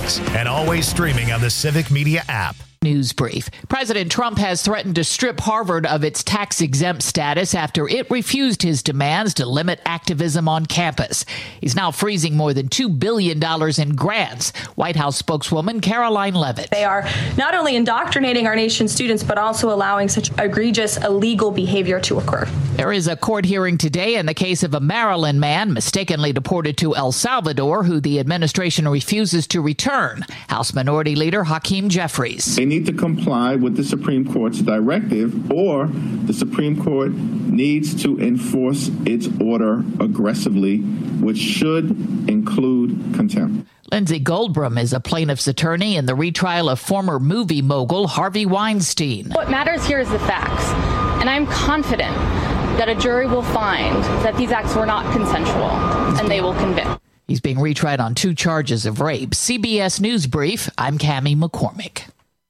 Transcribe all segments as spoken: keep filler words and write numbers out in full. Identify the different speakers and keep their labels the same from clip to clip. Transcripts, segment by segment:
Speaker 1: Fox, and always streaming on the Civic Media app.
Speaker 2: News brief. President Trump has threatened to strip Harvard of its tax-exempt status after it refused his demands to limit activism on campus. He's now freezing more than two billion dollars in grants. White House spokeswoman Caroline Leavitt.
Speaker 3: They are not only indoctrinating our nation's students, but also allowing such egregious illegal behavior to occur.
Speaker 2: There is a court hearing today in the case of a Maryland man mistakenly deported to El Salvador, who the administration refuses to return. House Minority Leader Hakeem Jeffries.
Speaker 4: They need to comply with the Supreme Court's directive, or the Supreme Court needs to enforce its order aggressively, which should include contempt.
Speaker 2: Lindsay Goldbrum is a plaintiff's attorney in the retrial of former movie mogul Harvey Weinstein.
Speaker 5: What matters here is the facts, and I'm confident that a jury will find that these acts were not consensual, and they will convict.
Speaker 2: He's being retried on two charges of rape. C B S News Brief, I'm Cammie McCormick.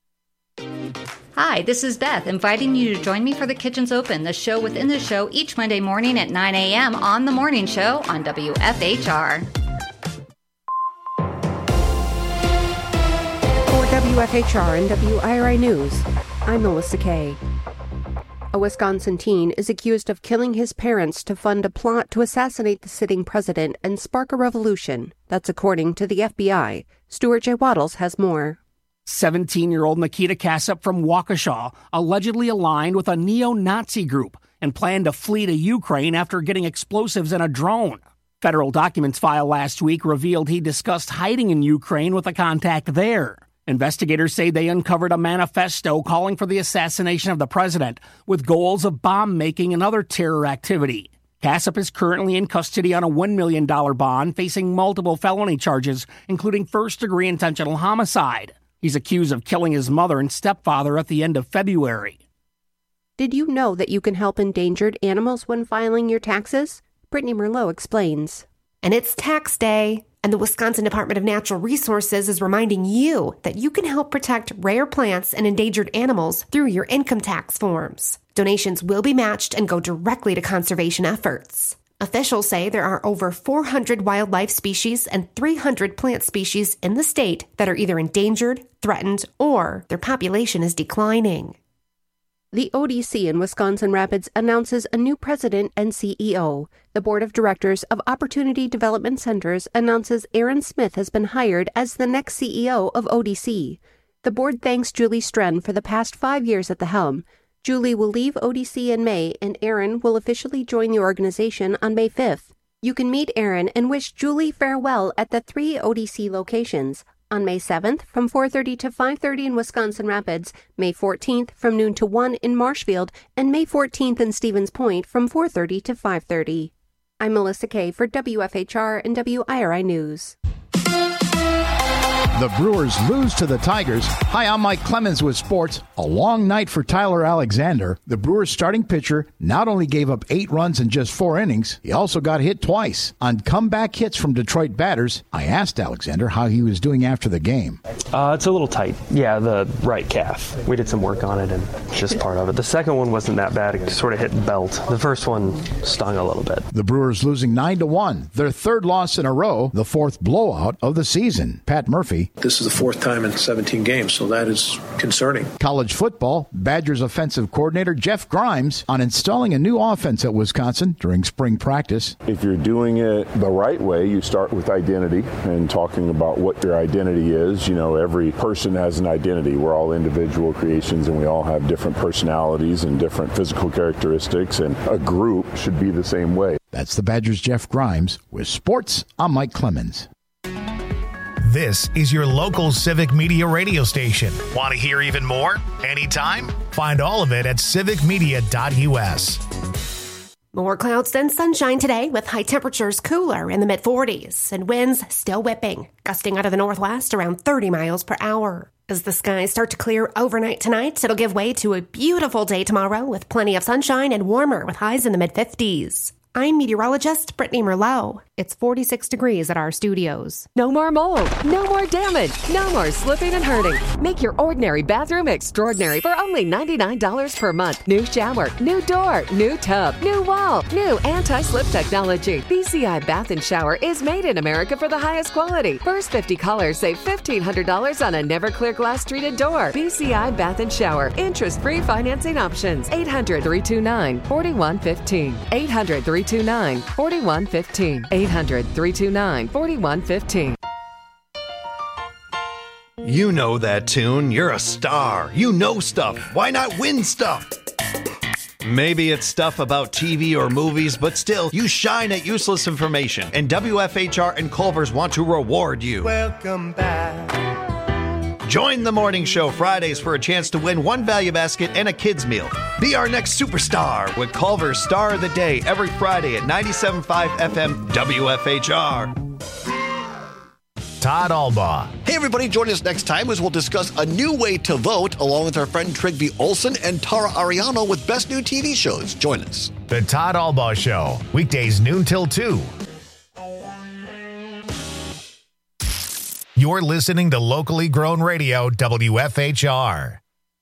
Speaker 6: Hi, this is Beth, inviting you to join me for The Kitchen's Open, the show within the show each Monday morning at nine a.m. on The Morning Show on W F H R.
Speaker 7: For W F H R and W I R I News, I'm Melissa Kay. A Wisconsin teen is accused of killing his parents to fund a plot to assassinate the sitting president and spark a revolution. That's according to the F B I. Stuart J. Waddles has more.
Speaker 8: seventeen-year-old Nikita Kassup from Waukesha allegedly aligned with a neo-Nazi group and planned to flee to Ukraine after getting explosives in a drone. Federal documents filed last week revealed he discussed hiding in Ukraine with a contact there. Investigators say they uncovered a manifesto calling for the assassination of the president with goals of bomb-making and other terror activity. Kassup is currently in custody on a one million dollars bond, facing multiple felony charges, including first-degree intentional homicide. He's accused of killing his mother and stepfather at the end of February.
Speaker 7: Did you know that you can help endangered animals when filing your taxes? Brittany Merlot explains.
Speaker 9: And it's tax day, and the Wisconsin Department of Natural Resources is reminding you that you can help protect rare plants and endangered animals through your income tax forms. Donations will be matched and go directly to conservation efforts. Officials say there are over four hundred wildlife species and three hundred plant species in the state that are either endangered, threatened, or their population is declining.
Speaker 7: The O D C in Wisconsin Rapids announces a new president and C E O. The Board of Directors of Opportunity Development Centers announces Aaron Smith has been hired as the next C E O of O D C. The board thanks Julie Stren for the past five years at the helm. Julie will leave O D C in May, and Aaron will officially join the organization on May fifth. You can meet Aaron and wish Julie farewell at the three O D C locations. On May seventh, from four thirty to five thirty in Wisconsin Rapids, May fourteenth, from noon to one in Marshfield, and May fourteenth in Stevens Point from four thirty to five thirty. I'm Melissa Kay for W F H R and W I R I News.
Speaker 10: The Brewers lose to the Tigers. Hi, I'm Mike Clemens with sports. A long night for Tyler Alexander. The Brewers starting pitcher not only gave up eight runs in just four innings, he also got hit twice. On comeback hits from Detroit batters, I asked Alexander how he was doing after the game.
Speaker 11: Uh, it's a little tight. Yeah, the right calf. We did some work on it and just part of it. The second one wasn't that bad. It sort of hit belt. The first one stung a little bit.
Speaker 10: The Brewers losing nine to one, their third loss in a row, the fourth blowout of the season. Pat Murphy.
Speaker 12: This is the fourth time in seventeen games, so that is concerning.
Speaker 10: College football, Badgers offensive coordinator Jeff Grimes on installing a new offense at Wisconsin during spring practice.
Speaker 13: If you're doing it the right way, you start with identity and talking about what your identity is. You know, every person has an identity. We're all individual creations, and we all have different personalities and different physical characteristics, and a group should be the same way.
Speaker 10: That's the Badgers' Jeff Grimes. With sports, I'm Mike Clemens.
Speaker 1: This is your local Civic Media radio station. Want to hear even more? Anytime? Find all of it at civic media dot u s.
Speaker 9: More clouds than sunshine today, with high temperatures cooler in the mid forties and winds still whipping, gusting out of the northwest around thirty miles per hour. As the skies start to clear overnight tonight, it'll give way to a beautiful day tomorrow with plenty of sunshine and warmer with highs in the mid fifties. I'm meteorologist Brittany Merlot. It's forty-six degrees at our studios.
Speaker 14: No more mold, no more damage, no more slipping and hurting. Make your ordinary bathroom extraordinary for only ninety-nine dollars per month. New shower, new door, new tub, new wall, new anti-slip technology. B C I Bath and Shower is made in America for the highest quality. First fifty callers save fifteen hundred dollars on a Never-Clear glass treated door. B C I Bath and Shower. Interest-free financing options. eight hundred, three two nine, four one one five. eight hundred, three two nine, four one one five. eight hundred, three two nine, four one one five.
Speaker 15: You know that tune. You're a star. You know stuff. Why not win stuff? Maybe it's stuff about T V or movies, but still, you shine at useless information. And W F H R and Culver's want to reward you.
Speaker 16: Welcome back.
Speaker 15: Join the morning show Fridays for a chance to win one value basket and a kid's meal. Be our next superstar with Culver's Star of the Day every Friday at ninety-seven point five F M W F H R.
Speaker 1: Todd Albaugh.
Speaker 17: Hey, everybody, join us next time as we'll discuss a new way to vote along with our friend Trigby Olson and Tara Ariano with Best New T V Shows. Join us.
Speaker 1: The Todd Albaugh Show, weekdays noon till two. You're listening to locally grown radio, W F H R.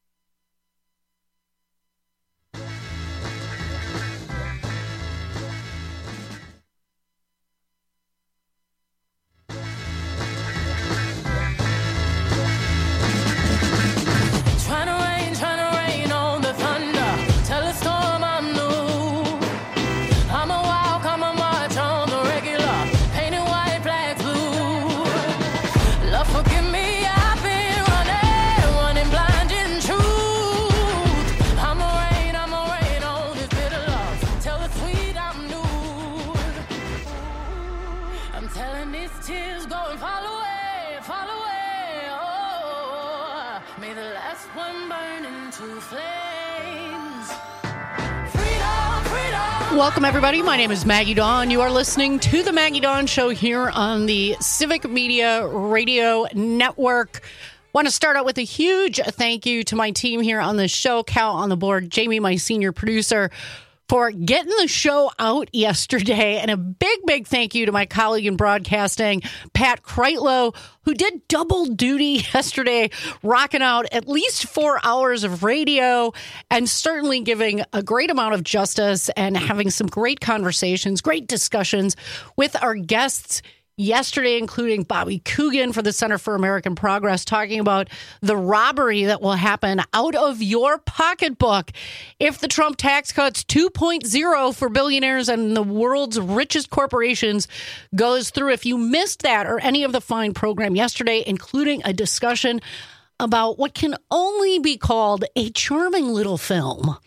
Speaker 18: Welcome, everybody. My name is Maggie Dawn. You are listening to The Maggie Dawn Show here on the Civic Media Radio Network. Want to start out with a huge thank you to my team here on the show, Cal on the board, Jamie, my senior producer, for getting the show out yesterday. And a big, big thank you to my colleague in broadcasting, Pat Kreitlow, who did double duty yesterday, rocking out at least four hours of radio and certainly giving a great amount of justice and having some great conversations, great discussions with our guests yesterday, including Bobby Coogan for the Center for American Progress, talking about the robbery that will happen out of your pocketbook if the Trump tax cuts two point oh for billionaires and the world's richest corporations goes through. If you missed that or any of the fine program yesterday, including a discussion about what can only be called a charming little film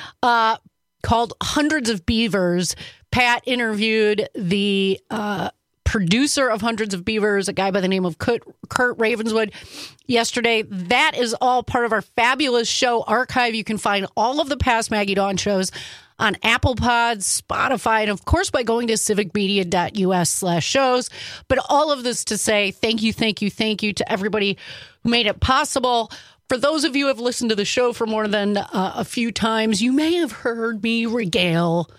Speaker 18: uh, called Hundreds of Beavers, Pat interviewed the uh producer of Hundreds of Beavers, a guy by the name of Kurt, Kurt Ravenswood, yesterday. That is all part of our fabulous show archive. You can find all of the past Maggie Dawn shows on Apple Pods, Spotify, and of course by going to civicmedia.us slash shows. But all of this to say thank you, thank you, thank you to everybody who made it possible. For those of you who have listened to the show for more than uh, a few times, you may have heard me regale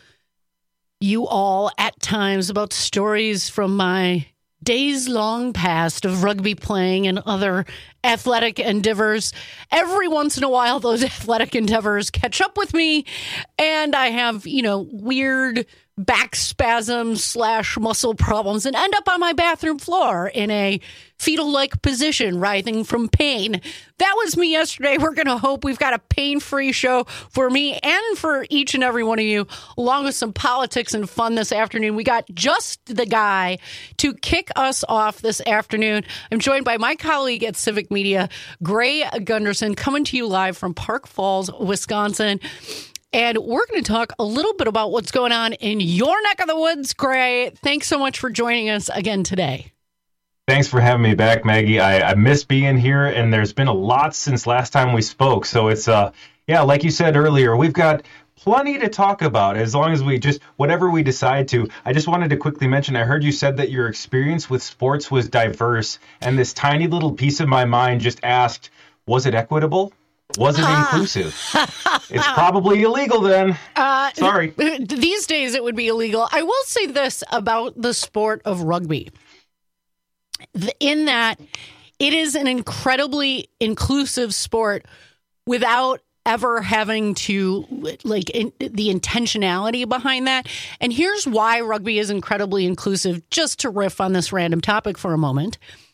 Speaker 18: you all at times about stories from my days long past of rugby playing and other athletic endeavors. Every once in a while, those athletic endeavors catch up with me, and I have, you know, weird back spasms slash muscle problems and end up on my bathroom floor in a fetal-like position, writhing from pain. That was me yesterday. We're going to hope we've got a pain-free show for me and for each and every one of you, along with some politics and fun this afternoon. We got just the guy to kick us off this afternoon. I'm joined by my colleague at Civic Media, Gray Gunderson, coming to you live from Park Falls, Wisconsin. And we're going to talk a little bit about what's going on in your neck of the woods, Gray. Thanks so much for joining us again today.
Speaker 19: Thanks for having me back, Maggie. I, I miss being here, and there's been a lot since last time we spoke. So it's, uh, yeah, like you said earlier, we've got plenty to talk about as long as we just, whatever we decide to. I just wanted to quickly mention, I heard you said that your experience with sports was diverse, and this tiny little piece of my mind just asked, was it equitable? Was it
Speaker 18: Ah.
Speaker 19: inclusive? It's probably illegal then.
Speaker 18: Uh,
Speaker 19: Sorry.
Speaker 18: These days it would be illegal. I will say this about the sport of rugby, in that it is an incredibly inclusive sport without ever having to, like, in, the intentionality behind that. And here's why rugby is incredibly inclusive, just to riff on this random topic for a moment.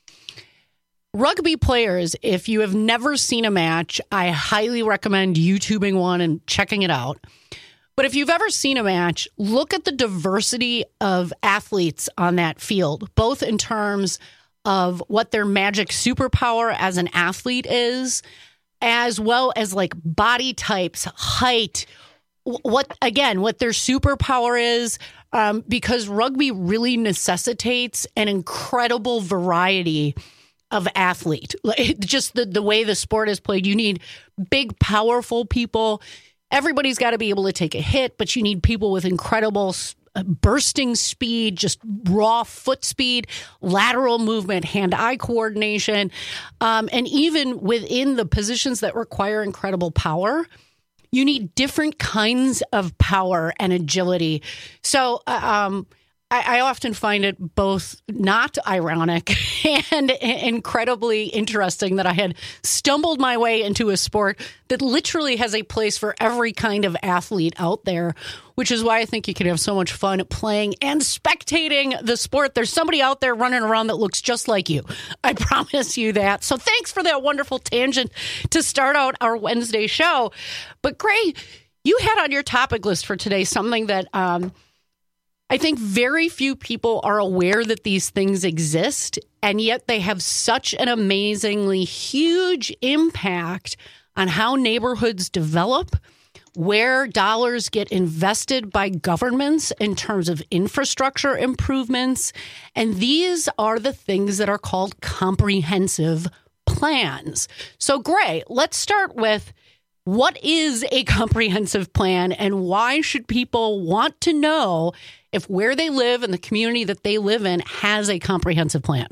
Speaker 18: Rugby players, if you have never seen a match, I highly recommend YouTubing one and checking it out. But if you've ever seen a match, look at the diversity of athletes on that field, both in terms of what their magic superpower as an athlete is, as well as like body types, height, what, again, what their superpower is, um, because rugby really necessitates an incredible variety of athlete. Just the, the way the sport is played, you need big, powerful people. Everybody's got to be able to take a hit, but you need people with incredible bursting speed, just raw foot speed, lateral movement, hand-eye coordination. Um, and even within the positions that require incredible power, you need different kinds of power and agility. So um, I, I often find it both not ironic and incredibly interesting that I had stumbled my way into a sport that literally has a place for every kind of athlete out there, which is why I think you can have so much fun playing and spectating the sport. There's somebody out there running around that looks just like you. I promise you that. So thanks for that wonderful tangent to start out our Wednesday show. But Gray, you had on your topic list for today something that um, I think very few people are aware that these things exist, and yet they have such an amazingly huge impact on how neighborhoods develop, where dollars get invested by governments in terms of infrastructure improvements. And these are the things that are called comprehensive plans. So, Gray, let's start with, what is a comprehensive plan, and why should people want to know if where they live and the community that they live in has a comprehensive plan?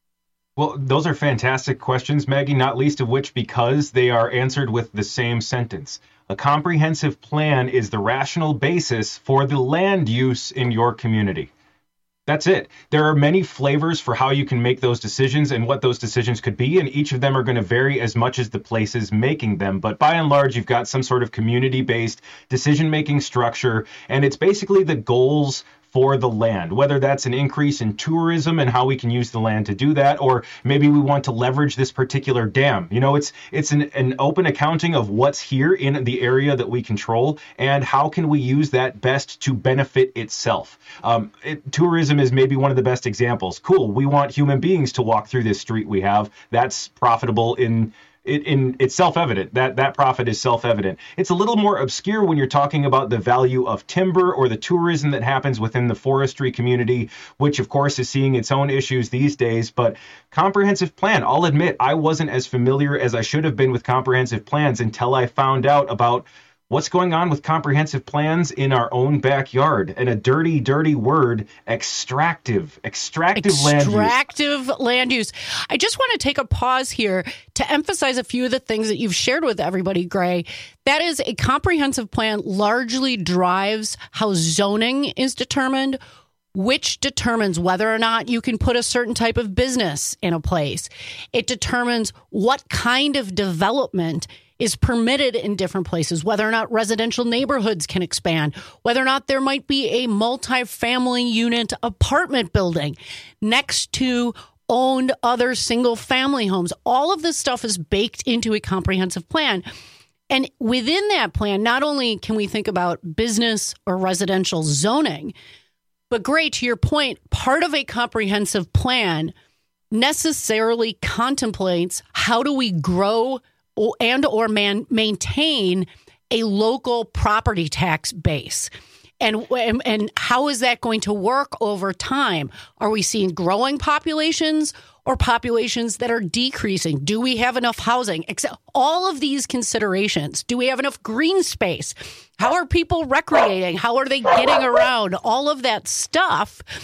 Speaker 19: Well, those are fantastic questions, Maggie, not least of which because they are answered with the same sentence. A comprehensive plan is the rational basis for the land use in your community. That's it. There are many flavors for how you can make those decisions and what those decisions could be, and each of them are going to vary as much as the places making them. But by and large, you've got some sort of community-based decision-making structure, and it's basically the goals for the land, whether that's an increase in tourism and how we can use the land to do that, or maybe we want to leverage this particular dam. You know, it's it's an, an open accounting of what's here in the area that we control and how can we use that best to benefit itself. Um, it, tourism is maybe one of the best examples. Cool, we want human beings to walk through this street we have. That's profitable in It, in, it's self-evident. That that profit is self-evident. It's a little more obscure when you're talking about the value of timber or the tourism that happens within the forestry community, which, of course, is seeing its own issues these days. But comprehensive plan, I'll admit, I wasn't as familiar as I should have been with comprehensive plans until I found out about what's going on with comprehensive plans in our own backyard. And a dirty, dirty word, extractive, extractive, extractive land use.
Speaker 18: Extractive land use. I just want to take a pause here to emphasize a few of the things that you've shared with everybody, Gray. That is, a comprehensive plan largely drives how zoning is determined, which determines whether or not you can put a certain type of business in a place. It determines what kind of development is permitted in different places, whether or not residential neighborhoods can expand, whether or not there might be a multi-family unit apartment building next to owned other single-family homes. All of this stuff is baked into a comprehensive plan. And within that plan, not only can we think about business or residential zoning, but Gray, to your point, part of a comprehensive plan necessarily contemplates how do we grow and or man, maintain a local property tax base. And, and how is that going to work over time? Are we seeing growing populations or populations that are decreasing? Do we have enough housing? Except all of these considerations. Do we have enough green space? How are people recreating? How are they getting around? All of that stuff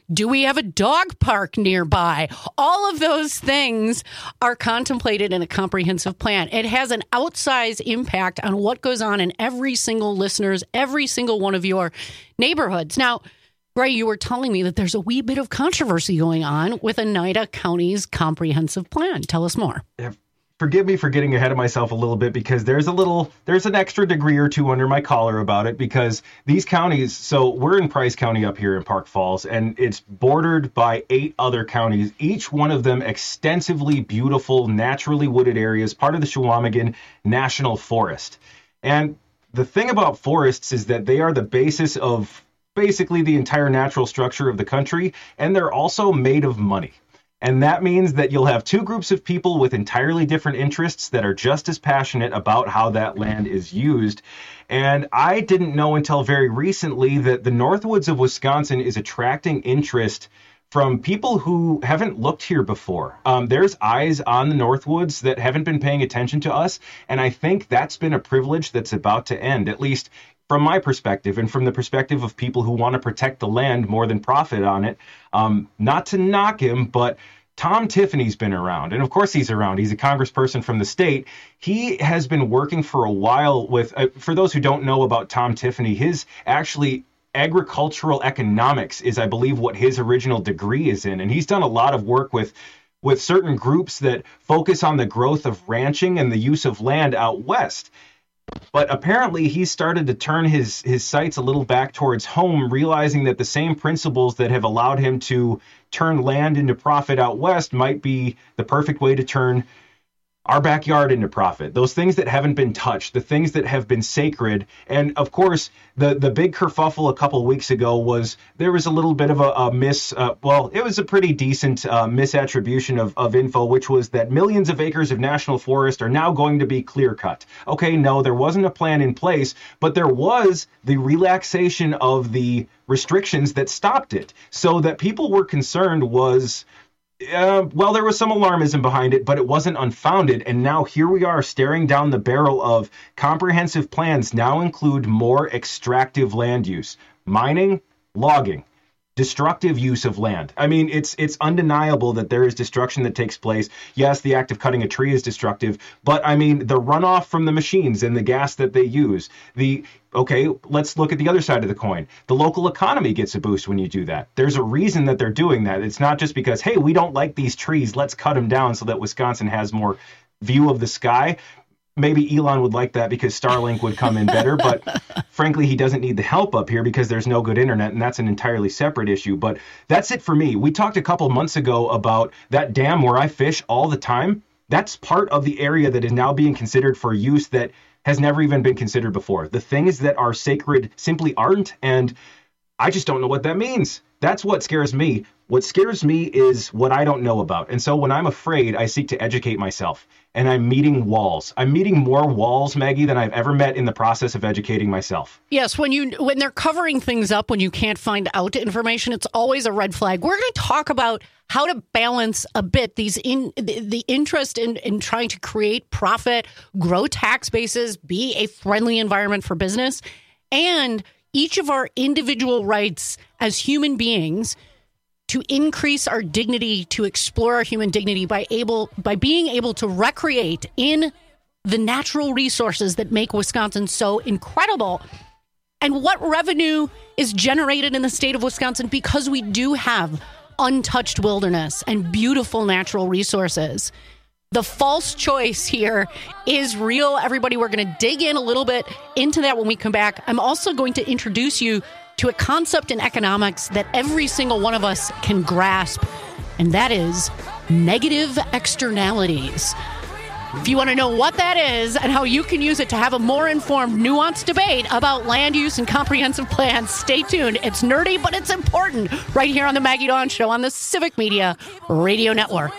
Speaker 18: Do we have a dog park nearby? All of those things are contemplated in a comprehensive plan. It has an outsized impact on what goes on in every single listener's, every single one of your neighborhoods. Now, Ray, you were telling me that there's a wee bit of controversy going on with Oneida County's comprehensive plan. Tell us more.
Speaker 19: Forgive me for getting ahead of myself a little bit, because there's a little, there's an extra degree or two under my collar about it, because these counties, so we're in Price County up here in Park Falls, and it's bordered by eight other counties, each one of them extensively beautiful, naturally wooded areas, part of the Chequamegon National Forest. And the thing about forests is that they are the basis of basically the entire natural structure of the country, and they're also made of money. And that means that you'll have two groups of people with entirely different interests that are just as passionate about how that land is used. And I didn't know until very recently that the Northwoods of Wisconsin is attracting interest from people who haven't looked here before. Um, there's eyes on the Northwoods that haven't been paying attention to us. And I think that's been a privilege that's about to end, at least from my perspective, and from the perspective of people who want to protect the land more than profit on it. Um, not to knock him, but Tom Tiffany's been around. And of course he's around. He's a congressperson from the state. He has been working for a while with, uh, for those who don't know about Tom Tiffany, his actually agricultural economics is, I believe, what his original degree is in. And he's done a lot of work with with certain groups that focus on the growth of ranching and the use of land out west. But apparently he started to turn his, his sights a little back towards home, realizing that the same principles that have allowed him to turn land into profit out west might be the perfect way to turn our backyard into profit. Those things that haven't been touched, the things that have been sacred. And of course, the, the big kerfuffle a couple of weeks ago was there was a little bit of a, a miss, uh, well, it was a pretty decent uh, misattribution of, of info, which was that millions of acres of national forest are now going to be clear cut. Okay, no, there wasn't a plan in place, but there was the relaxation of the restrictions that stopped it. So that people were concerned was, Uh, well, there was some alarmism behind it, but it wasn't unfounded. And now here we are staring down the barrel of comprehensive plans now include more extractive land use, mining, logging, destructive use of land. I mean, it's it's undeniable that there is destruction that takes place. Yes, the act of cutting a tree is destructive, but I mean, the runoff from the machines and the gas that they use, the okay, let's look at the other side of the coin. The local economy gets a boost when you do that. There's a reason that they're doing that. It's not just because, hey, we don't like these trees, let's cut them down so that Wisconsin has more view of the sky. Maybe Elon would like that because Starlink would come in better, but frankly, he doesn't need the help up here because there's no good internet, and that's an entirely separate issue. But that's it for me. We talked a couple months ago about that dam where I fish all the time. That's part of the area that is now being considered for use that has never even been considered before. The things that are sacred simply aren't, and I just don't know what that means. That's what scares me. What scares me is what I don't know about. And so when I'm afraid, I seek to educate myself. And I'm meeting walls. I'm meeting more walls, Maggie, than I've ever met in the process of educating myself.
Speaker 18: Yes, when you when they're covering things up, when you can't find out information, it's always a red flag. We're going to talk about how to balance a bit these in the, the interest in, in trying to create profit, grow tax bases, be a friendly environment for business, and each of our individual rights as human beings to increase our dignity, to explore our human dignity by able by being able to recreate in the natural resources that make Wisconsin so incredible. And what revenue is generated in the state of Wisconsin because we do have untouched wilderness and beautiful natural resources. The false choice here is real, everybody. We're going to dig in a little bit into that when we come back. I'm also going to introduce you to a concept in economics that every single one of us can grasp, and that is negative externalities. If you want to know what that is and how you can use it to have a more informed, nuanced debate about land use and comprehensive plans, stay tuned. It's nerdy, but it's important right here on the Maggie Dawn Show on the Civic Media Radio Network.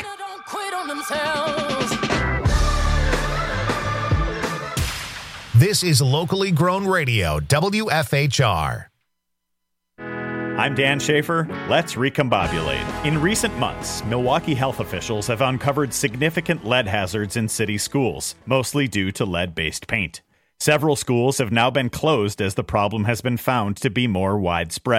Speaker 1: This is locally grown radio, W F H R.
Speaker 20: I'm Dan Schaefer. Let's recombobulate. In recent months, Milwaukee health officials have uncovered significant lead hazards in city schools, mostly due to lead-based paint. Several schools have now been closed as the problem has been found to be more widespread.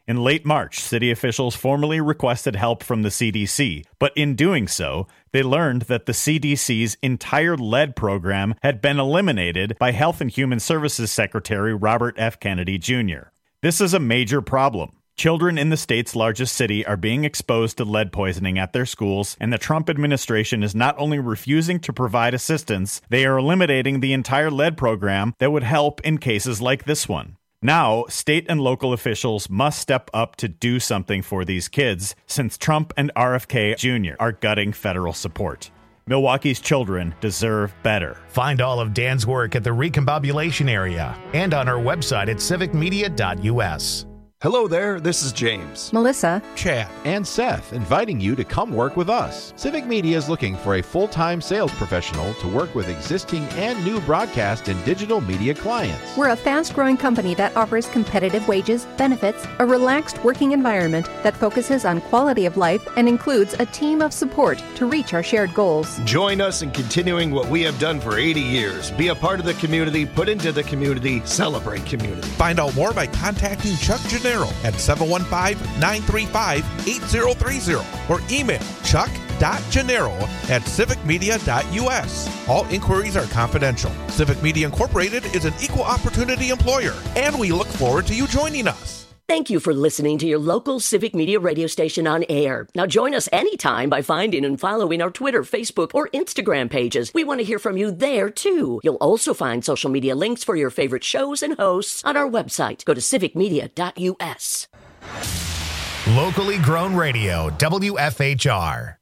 Speaker 20: In late March, city officials formally requested help from the C D C, but in doing so, they learned that the C D C's entire lead program had been eliminated by Health and Human Services Secretary Robert F. Kennedy Junior This is a major problem. Children in the state's largest city are being exposed to lead poisoning at their schools, and the Trump administration is not only refusing to provide assistance, they are eliminating the entire lead program that would help in cases like this one. Now, state and local officials must step up to do something for these kids, since Trump and R F K Junior are gutting federal support. Milwaukee's children deserve better.
Speaker 1: Find all of Dan's work at the Recombobulation area and on our website at civic media dot u s.
Speaker 21: Hello there, this is James,
Speaker 22: Melissa,
Speaker 23: Chad, and Seth, inviting you to come work with us. Civic Media is looking for a full-time sales professional to work with existing and new broadcast and digital media clients.
Speaker 22: We're a fast-growing company that offers competitive wages, benefits, a relaxed working environment that focuses on quality of life and includes a team of support to reach our shared goals.
Speaker 21: Join us in continuing what we have done for eighty years. Be a part of the community, put into the community, celebrate community.
Speaker 24: Find out more by contacting Chuck Gennaro at seven one five, nine three five, eight zero three zero or email chuck dot gennaro at civic media dot u s. All inquiries are confidential. Civic Media Incorporated is an equal opportunity employer, and we look forward to you joining us.
Speaker 25: Thank you for listening to your local Civic Media radio station on air. Now join us anytime by finding and following our Twitter, Facebook, or Instagram pages. We want to hear from you there, too. You'll also find social media links for your favorite shows and hosts on our website. Go to civic media dot u s.
Speaker 1: Locally grown radio, W F H R.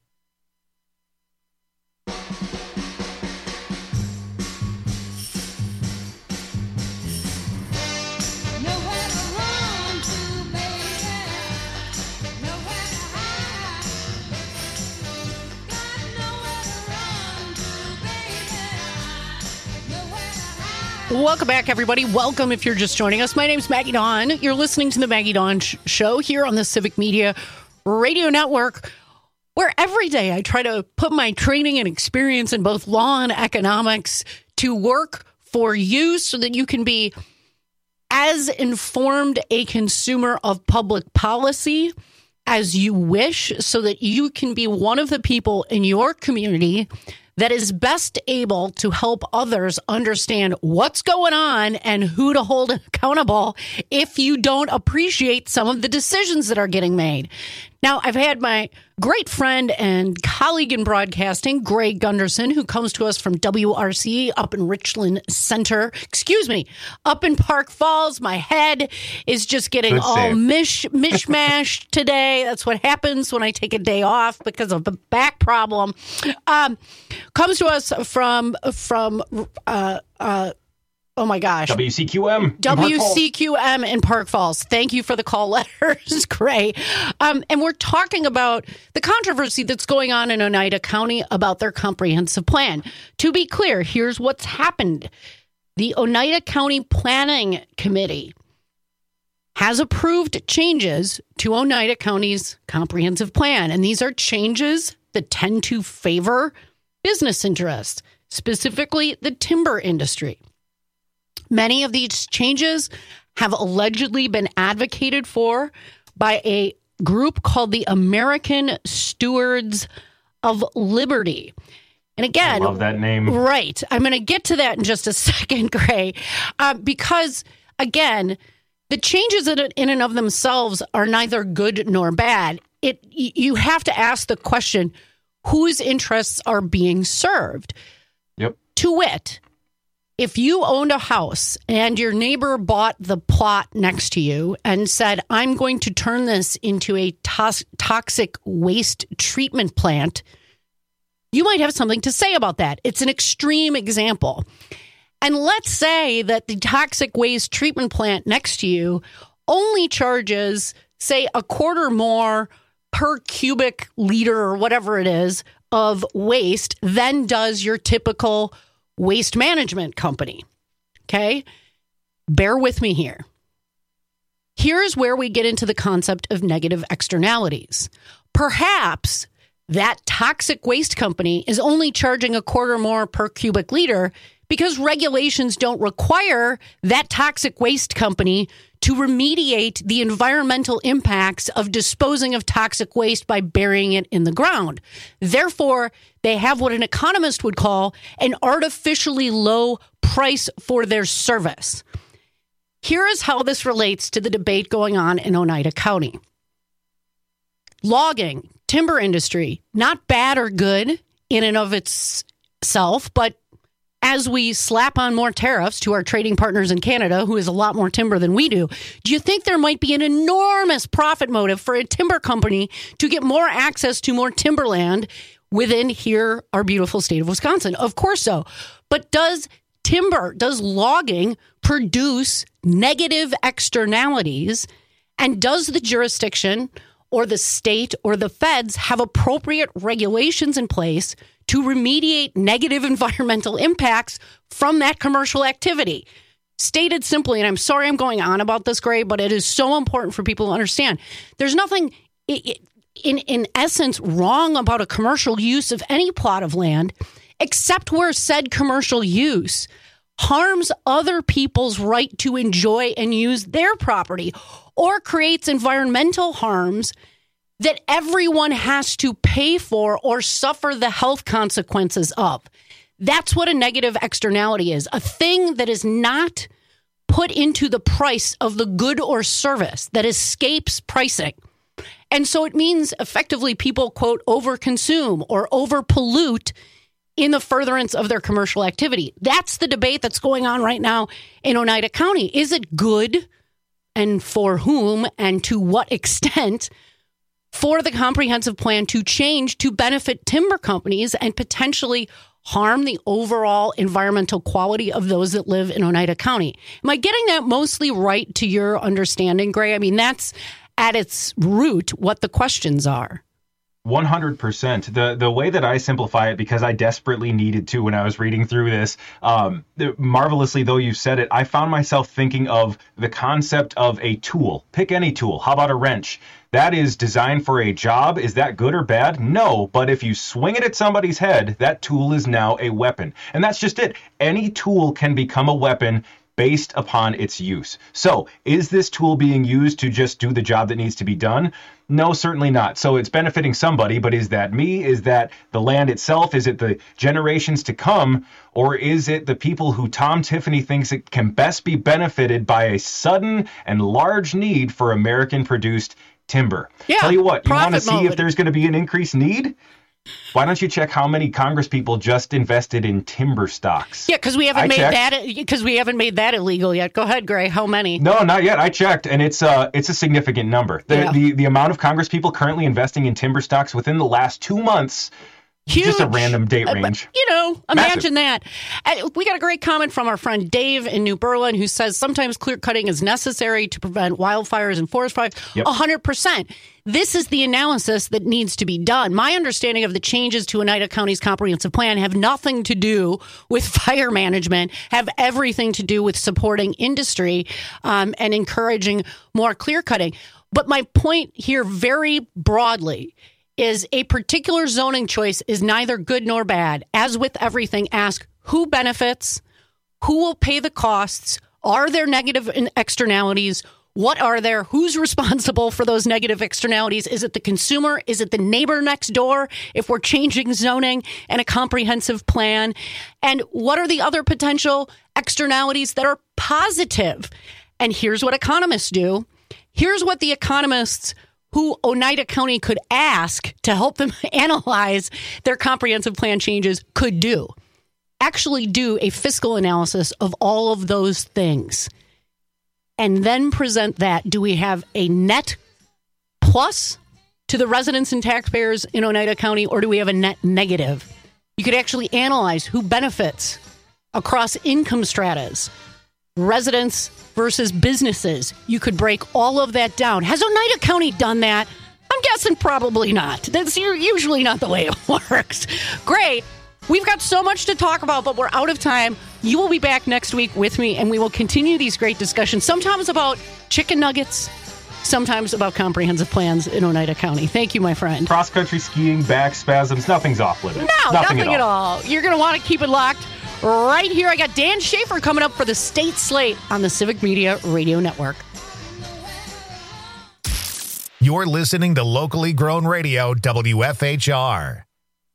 Speaker 18: Welcome back, everybody. Welcome if you're just joining us. My name's Maggie Dawn. You're listening to the Maggie Dawn sh- Show here on the Civic Media Radio Network, where every day I try to put my training and experience in both law and economics to work for you so that you can be as informed a consumer of public policy as you wish, so that you can be one of the people in your community that is best able to help others understand what's going on and who to hold accountable if you don't appreciate some of the decisions that are getting made. Now, I've had my great friend and colleague in broadcasting, Greg Gunderson, who comes to us from W R C up in Richland Center. Excuse me, up in Park Falls. My head is just getting Good all save. mish mishmashed today. That's what happens when I take a day off because of a back problem. Um, comes to us from from uh, uh, oh my gosh,
Speaker 19: W C Q M.
Speaker 18: W C Q M in Park Falls. Thank you for the call letters, Gray. Um, and we're talking about the controversy that's going on in Oneida County about their comprehensive plan. To be clear, here's what's happened. The Oneida County Planning Committee has approved changes to Oneida County's comprehensive plan. And these are changes that tend to favor business interests, specifically the timber industry. Many of these changes have allegedly been advocated for by a group called the American Stewards of Liberty. And again,
Speaker 19: I love that name.
Speaker 18: Right. I'm going to get to that in just a second, Gray, uh, because, again, the changes in, in and of themselves are neither good nor bad. It you have to ask the question, whose interests are being served?
Speaker 19: Yep.
Speaker 18: To wit, if you owned a house and your neighbor bought the plot next to you and said, I'm going to turn this into a tos- toxic waste treatment plant, you might have something to say about that. It's an extreme example. And let's say that the toxic waste treatment plant next to you only charges, say, a quarter more per cubic liter or whatever it is of waste than does your typical waste management company. Okay? Bear with me here. Here's where we get into the concept of negative externalities. Perhaps that toxic waste company is only charging a quarter more per cubic liter because regulations don't require that toxic waste company to remediate the environmental impacts of disposing of toxic waste by burying it in the ground. Therefore, they have what an economist would call an artificially low price for their service. Here is how this relates to the debate going on in Oneida County. Logging, timber industry, not bad or good in and of itself, but as we slap on more tariffs to our trading partners in Canada, who has a lot more timber than we do, do you think there might be an enormous profit motive for a timber company to get more access to more timberland within here, our beautiful state of Wisconsin? Of course so. But does timber, does logging produce negative externalities? And does the jurisdiction or the state or the feds have appropriate regulations in place to remediate negative environmental impacts from that commercial activity? Stated simply, and I'm sorry I'm going on about this, Gray, but it is so important for people to understand. There's nothing in, in essence wrong about a commercial use of any plot of land, except where said commercial use harms other people's right to enjoy and use their property or creates environmental harms that everyone has to pay for or suffer the health consequences of. That's what a negative externality is, a thing that is not put into the price of the good or service, that escapes pricing. And so it means effectively people, quote, overconsume or overpollute in the furtherance of their commercial activity. That's the debate that's going on right now in Oneida County. Is it good, and for whom and to what extent, for the comprehensive plan to change to benefit timber companies and potentially harm the overall environmental quality of those that live in Oneida County? Am I getting that mostly right to your understanding, Gray? I mean, that's at its root what the questions are.
Speaker 19: one hundred percent. The the way that I simplify it, because I desperately needed to when I was reading through this, um, marvelously though you said it, I found myself thinking of the concept of a tool. Pick any tool. How about a wrench? That is designed for a job. Is that good or bad? No, but if you swing it at somebody's head, that tool is now a weapon. And that's just it. Any tool can become a weapon based upon its use. So, is this tool being used to just do the job that needs to be done? No, certainly not. So it's benefiting somebody, but is that me? Is that the land itself? Is it the generations to come? Or is it the people who Tom Tiffany thinks it can best be benefited by a sudden and large need for American-produced timber?
Speaker 18: Yeah,
Speaker 19: tell you what, you want to see
Speaker 18: mode.
Speaker 19: if there's going to be an increased need? Why don't you check how many Congress people just invested in timber stocks?
Speaker 18: Yeah, because we haven't
Speaker 19: I
Speaker 18: made
Speaker 19: checked.
Speaker 18: that because we haven't made that illegal yet. Go ahead, Gray. How many?
Speaker 19: No, not yet. I checked, and it's uh it's a significant number. The
Speaker 18: Yeah.
Speaker 19: the, the amount of Congress people currently investing in timber stocks within the last two months.
Speaker 18: Huge.
Speaker 19: Just a random date
Speaker 18: Uh,
Speaker 19: range.
Speaker 18: You know, imagine
Speaker 19: Massive.
Speaker 18: that. Uh, We got a great comment from our friend Dave in New Berlin, who says sometimes clear cutting is necessary to prevent wildfires and forest fires.
Speaker 19: Yep.
Speaker 18: one hundred percent. This is the analysis that needs to be done. My understanding of the changes to Oneida County's comprehensive plan have nothing to do with fire management, have everything to do with supporting industry um, and encouraging more clear cutting. But my point here very broadly is a particular zoning choice is neither good nor bad. As with everything, ask who benefits, who will pay the costs, are there negative externalities, what are there, who's responsible for those negative externalities? Is it the consumer? Is it the neighbor next door if we're changing zoning and a comprehensive plan? And what are the other potential externalities that are positive? And here's what economists do. Here's what the economists who Oneida County could ask to help them analyze their comprehensive plan changes could do. Actually do a fiscal analysis of all of those things and then present that. Do we have a net plus to the residents and taxpayers in Oneida County, or do we have a net negative? You could actually analyze who benefits across income stratas, residents versus businesses. You could break all of that down. Has Oneida County done that? I'm guessing probably not. That's usually not the way it works. Great. We've got so much to talk about, but we're out of time. You will be back next week with me, and we will continue these great discussions, sometimes about chicken nuggets, sometimes about comprehensive plans in Oneida County. Thank you, my friend.
Speaker 19: Cross-country skiing, back spasms, nothing's off limits.
Speaker 18: No,
Speaker 19: nothing,
Speaker 18: nothing
Speaker 19: at all.
Speaker 18: at all. You're going to want to keep it locked right here. I got Dan Schaefer coming up for the State Slate on the Civic Media Radio Network.
Speaker 1: You're listening to locally grown radio, W F H R.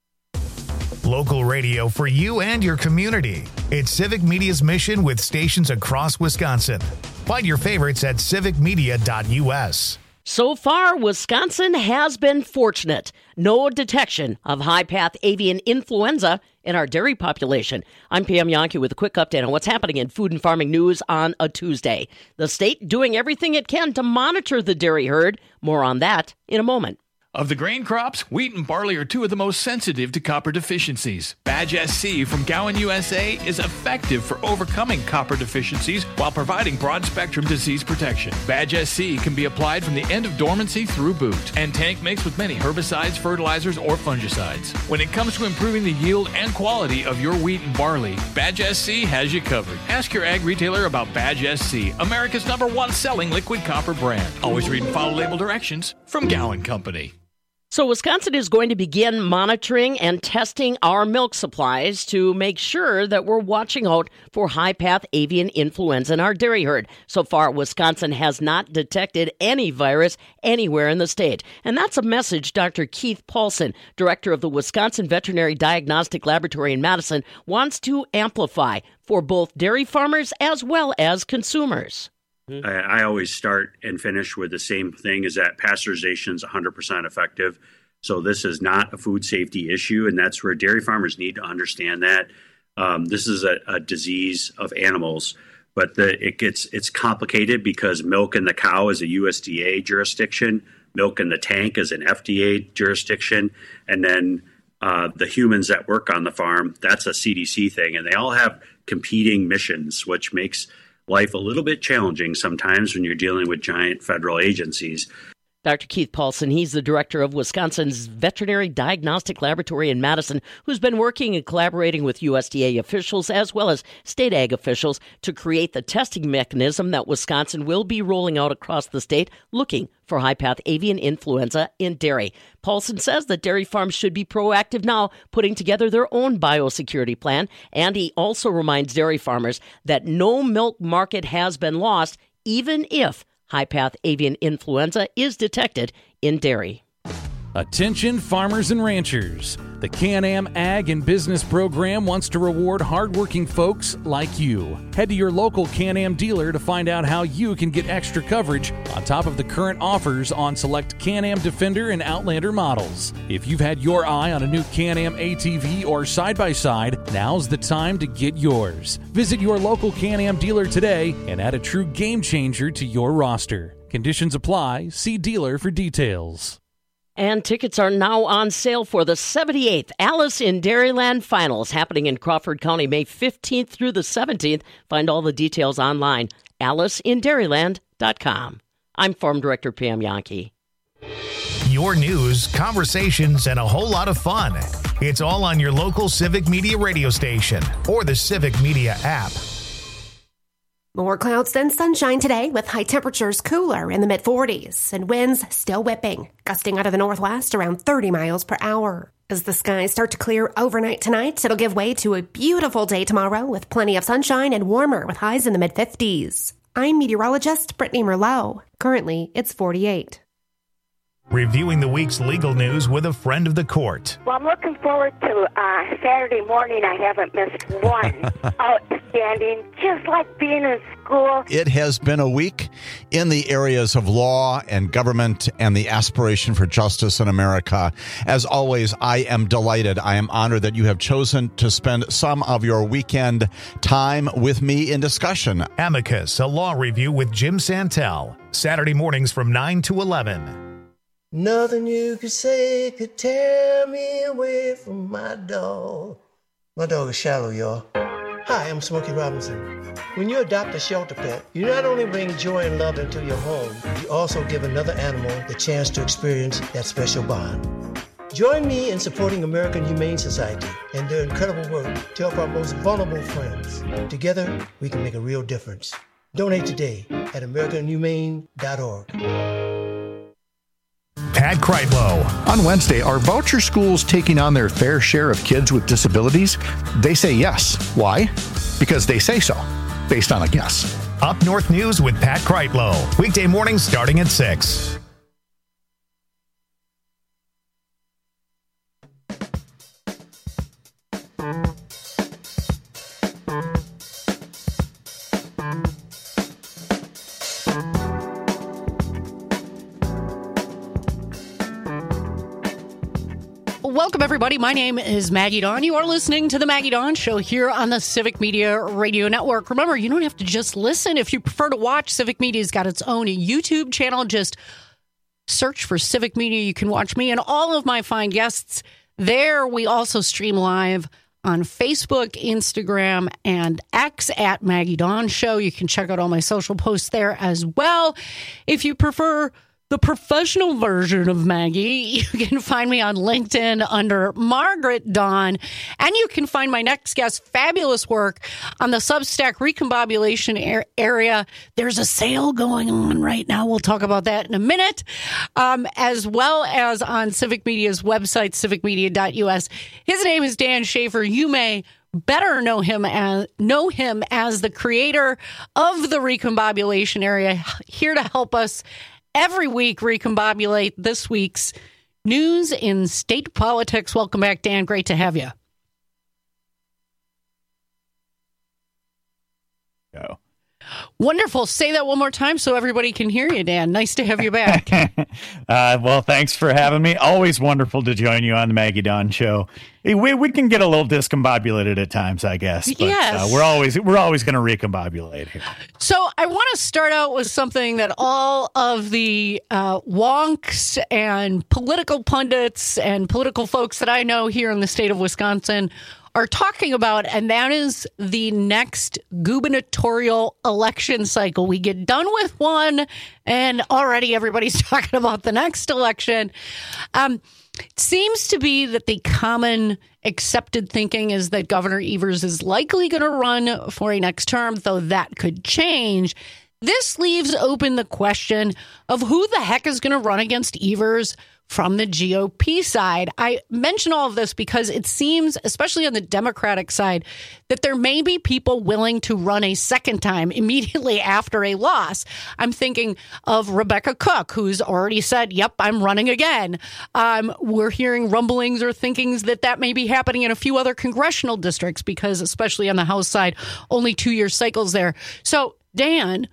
Speaker 1: Local radio for you and your community. It's Civic Media's mission with stations across Wisconsin. Find your favorites at civic media dot U S.
Speaker 25: So far, Wisconsin has been fortunate. No detection of high-path avian influenza in our dairy population. I'm Pam Yankee with a quick update on what's happening in food and farming news on a Tuesday. The state doing everything it can to monitor the dairy herd. More on that in a moment.
Speaker 2: Of the grain crops, wheat and barley are two of the most sensitive to copper deficiencies. Badge S C from Gowan U S A is effective for overcoming copper deficiencies while providing broad-spectrum disease protection. Badge S C can be applied from the end of dormancy through boot and tank mixed with many herbicides, fertilizers, or fungicides. When it comes to improving the yield and quality of your wheat and barley, Badge S C has you covered. Ask your ag retailer about Badge S C, America's number one selling liquid copper brand. Always read and follow label directions from Gowan Company.
Speaker 25: So Wisconsin is going to begin monitoring and testing our milk supplies to make sure that we're watching out for high-path avian influenza in our dairy herd. So far, Wisconsin has not detected any virus anywhere in the state. And that's a message Doctor Keith Paulson, director of the Wisconsin Veterinary Diagnostic Laboratory in Madison, wants to amplify for both dairy farmers as well as consumers.
Speaker 3: I, I always start and finish with the same thing, is that pasteurization is one hundred percent effective. So this is not a food safety issue, and that's where dairy farmers need to understand that. Um, this is a, a disease of animals, but the, it gets it's complicated because milk in the cow is a U S D A jurisdiction, milk in the tank is an F D A jurisdiction, and then uh, the humans that work on the farm, that's a C D C thing, and they all have competing missions, which makes life a little bit challenging sometimes when you're dealing with giant federal agencies.
Speaker 25: Doctor Keith Paulson, he's the director of Wisconsin's Veterinary Diagnostic Laboratory in Madison, who's been working and collaborating with U S D A officials as well as state ag officials to create the testing mechanism that Wisconsin will be rolling out across the state, looking for high-path avian influenza in dairy. Paulson says that dairy farms should be proactive now, putting together their own biosecurity plan, and he also reminds dairy farmers that no milk market has been lost, even if high-path avian influenza is detected in dairy.
Speaker 4: Attention farmers and ranchers. The Can-Am Ag and Business Program wants to reward hardworking folks like you. Head to your local Can-Am dealer to find out how you can get extra coverage on top of the current offers on select Can-Am Defender and Outlander models. If you've had your eye on a new Can-Am A T V or side-by-side, now's the time to get yours. Visit your local Can-Am dealer today and add a true game changer to your roster. Conditions apply. See dealer for details.
Speaker 25: And tickets are now on sale for the seventy-eighth Alice in Dairyland Finals, happening in Crawford County, May fifteenth through the seventeenth. Find all the details online, alice in dairyland dot com. I'm Farm Director Pam Yankee.
Speaker 1: Your news, conversations, and a whole lot of fun. It's all on your local Civic Media radio station or the Civic Media app.
Speaker 9: More clouds than sunshine today, with high temperatures cooler in the mid forties and winds still whipping, gusting out of the northwest around thirty miles per hour. As the skies start to clear overnight tonight, it'll give way to a beautiful day tomorrow with plenty of sunshine and warmer with highs in the mid fifties. I'm meteorologist Brittany Merlot. Currently, it's forty-eight.
Speaker 1: Reviewing the week's legal news with a friend of the court.
Speaker 5: Well, I'm looking forward to uh, Saturday morning. I haven't missed one. Outstanding, just like being in school.
Speaker 6: It has been a week in the areas of law and government and the aspiration for justice in America. As always, I am delighted. I am honored that you have chosen to spend some of your weekend time with me in discussion.
Speaker 1: Amicus, a law review with Jim Santel. Saturday mornings from nine to eleven.
Speaker 26: Nothing you could say could tear me away from my dog. My dog is Shallow, y'all. Hi, I'm Smokey Robinson. When you adopt a shelter pet, you not only bring joy and love into your home, you also give another animal the chance to experience that special bond. Join me in supporting American Humane Society and their incredible work to help our most vulnerable friends. Together, we can make a real difference. Donate today at american humane dot org.
Speaker 1: Pat Kreitlow.
Speaker 7: On Wednesday, are voucher schools taking on their fair share of kids with disabilities? They say yes. Why? Because they say so, based on a guess.
Speaker 1: Up North News with Pat Kreitlow. Weekday mornings starting at six.
Speaker 18: Welcome, everybody. My name is Maggie Dawn. You are listening to The Maggie Dawn Show here on the Civic Media Radio Network. Remember, you don't have to just listen. If you prefer to watch, Civic Media's got its own YouTube channel. Just search for Civic Media. You can watch me and all of my fine guests there. We also stream live on Facebook, Instagram, and X at Maggie Dawn Show. You can check out all my social posts there as well. If you prefer the professional version of Maggie, you can find me on LinkedIn under Margaret Dawn. And you can find my next guest's fabulous work on the Substack Recombobulation area. There's a sale going on right now. We'll talk about that in a minute. Um, as well as on Civic Media's website, civic media dot U S. His name is Dan Schaefer. You may better know him as know him as the creator of the Recombobulation area, here to help us every week recombobulate this week's news in state politics. Welcome back, Dan. Great to have you.
Speaker 20: Go.
Speaker 18: Wonderful. Say that one more time so everybody can hear you, Dan. Nice to have you back.
Speaker 20: uh, well, thanks for having me. Always wonderful to join you on the Maggie Dawn Show. We we can get a little discombobulated at times, I guess. But,
Speaker 18: yes.
Speaker 20: uh, we're always we're always going to recombobulate here.
Speaker 18: So I want to start out with something that all of the uh, wonks and political pundits and political folks that I know here in the state of Wisconsin are talking about, and that is the next gubernatorial election cycle. We get done with one, and already everybody's talking about the next election. Um, it seems to be that the common accepted thinking is that Governor Evers is likely going to run for a next term, though that could change. This leaves open the question of who the heck is going to run against Evers from the G O P side. I mention all of this because it seems, especially on the Democratic side, that there may be people willing to run a second time immediately after a loss. I'm thinking of Rebecca Cook, who's already said, yep, I'm running again. Um, we're hearing rumblings or thinkings that that may be happening in a few other congressional districts because, especially on the House side, only two-year cycles there. So, Dan,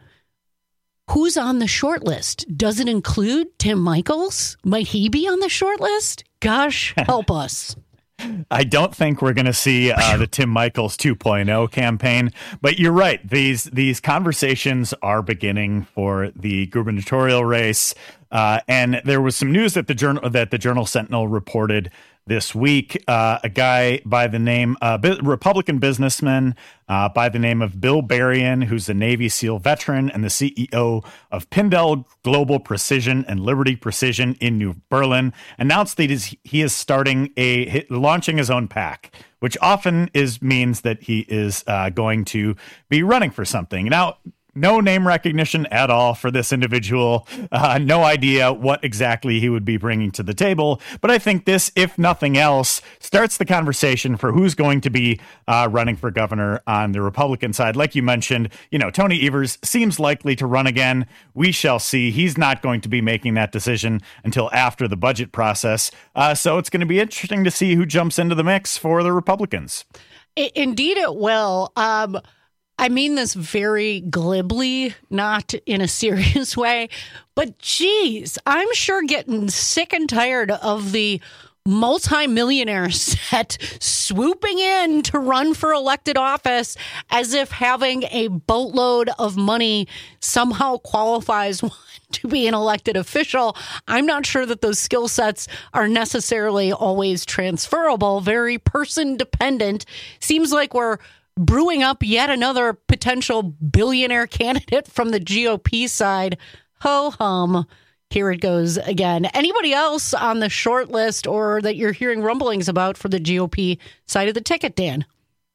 Speaker 18: who's on the short list? Does it include Tim Michels? Might he be on the short list? Gosh, help us.
Speaker 20: I don't think we're going to see uh, the Tim Michels two point oh campaign, but you're right. These these conversations are beginning for the gubernatorial race, uh, and there was some news that the journal that the Journal Sentinel reported this week. Uh, a guy by the name, uh, Republican businessman uh, by the name of Bill Berrien, who's a Navy SEAL veteran and the C E O of Pindell Global Precision and Liberty Precision in New Berlin, announced that he is starting a launching his own PAC, which often is means that he is uh, going to be running for something. Now, no name recognition at all for this individual. Uh, no idea what exactly he would be bringing to the table. But I think this, if nothing else, starts the conversation for who's going to be uh, running for governor on the Republican side. Like you mentioned, you know, Tony Evers seems likely to run again. We shall see. He's not going to be making that decision until after the budget process. Uh, so it's going to be interesting to see who jumps into the mix for the Republicans.
Speaker 18: Indeed, it will. Um, I mean this very glibly, not in a serious way, but geez, I'm sure getting sick and tired of the multi-millionaire set swooping in to run for elected office as if having a boatload of money somehow qualifies one to be an elected official. I'm not sure that those skill sets are necessarily always transferable, very person dependent. Seems like we're brewing up yet another potential billionaire candidate from the G O P side. Ho hum. Here it goes again. Anybody else on the short list or that you're hearing rumblings about for the G O P side of the ticket, Dan?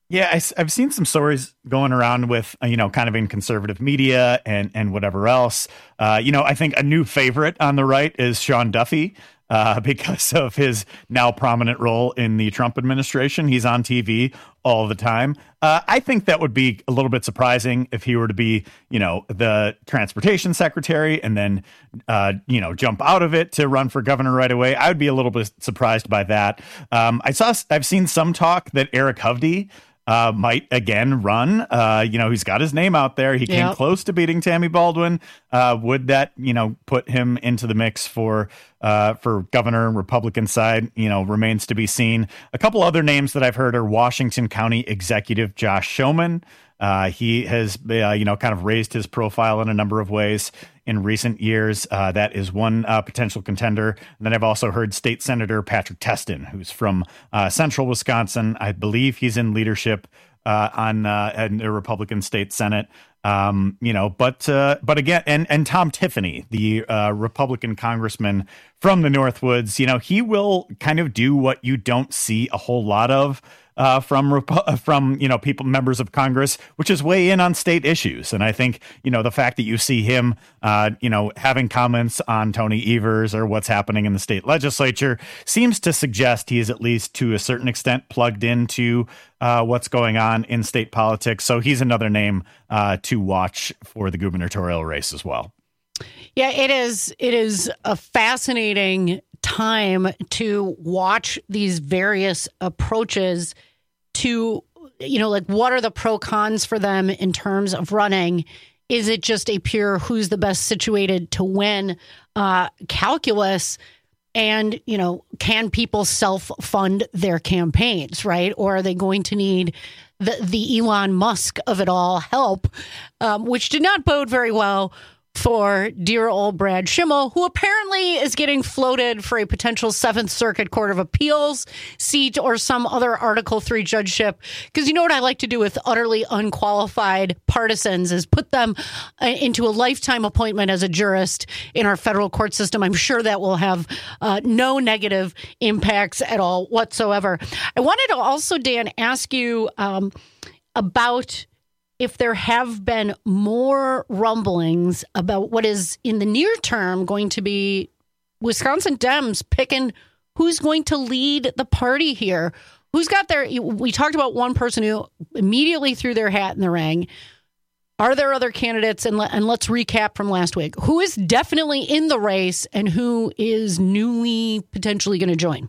Speaker 20: Yeah, I, have seen some stories going around with, you know, kind of in conservative media and, and whatever else. Uh, you know, I think a new favorite on the right is Sean Duffy uh, because of his now prominent role in the Trump administration. He's on T V all the time. Uh, I think that would be a little bit surprising if he were to be, you know, the transportation secretary and then, uh, you know, jump out of it to run for governor right away. I would be a little bit surprised by that. Um, I saw, I've seen some talk that Eric Hovde Uh, might again run. Uh, you know, he's got his name out there. He came
Speaker 18: Yep.
Speaker 20: close to beating Tammy Baldwin. Uh, would that, you know, put him into the mix for uh, for governor and Republican side? You know, remains to be seen. A couple other names that I've heard are Washington County Executive Josh Schoeman. Uh, he has, uh, you know, kind of raised his profile in a number of ways in recent years. Uh, that is one uh, potential contender. And then I've also heard State Senator Patrick Testin, who's from uh, central Wisconsin. I believe he's in leadership uh, on uh, in the Republican State Senate. Um, you know, but uh, but again, and and Tom Tiffany, the uh, Republican congressman from the Northwoods, you know, he will kind of do what you don't see a whole lot of uh, from Repu- from, you know, people, members of Congress, which is weigh in on state issues. And I think, you know, the fact that you see him, uh, you know, having comments on Tony Evers or what's happening in the state legislature seems to suggest he is at least to a certain extent plugged into uh, what's going on in state politics. So he's another name uh, to watch for the gubernatorial race as well.
Speaker 18: Yeah, it is. It is a fascinating time to watch these various approaches to, you know, like what are the pro cons for them in terms of running? Is it just a pure who's the best situated to win uh, calculus? And, you know, can people self-fund their campaigns, right? Or are they going to need the, the Elon Musk of it all help, um, which did not bode very well for dear old Brad Schimmel, who apparently is getting floated for a potential Seventh Circuit Court of Appeals seat or some other Article three judgeship. Because you know what I like to do with utterly unqualified partisans is put them into a lifetime appointment as a jurist in our federal court system. I'm sure that will have uh, no negative impacts at all whatsoever. I wanted to also, Dan, ask you um, about if there have been more rumblings about what is in the near term going to be Wisconsin Dems picking who's going to lead the party here. Who's got their, we talked about one person who immediately threw their hat in the ring. Are there other candidates? And, let, and let's recap from last week. Who is definitely in the race and who is newly potentially going to join?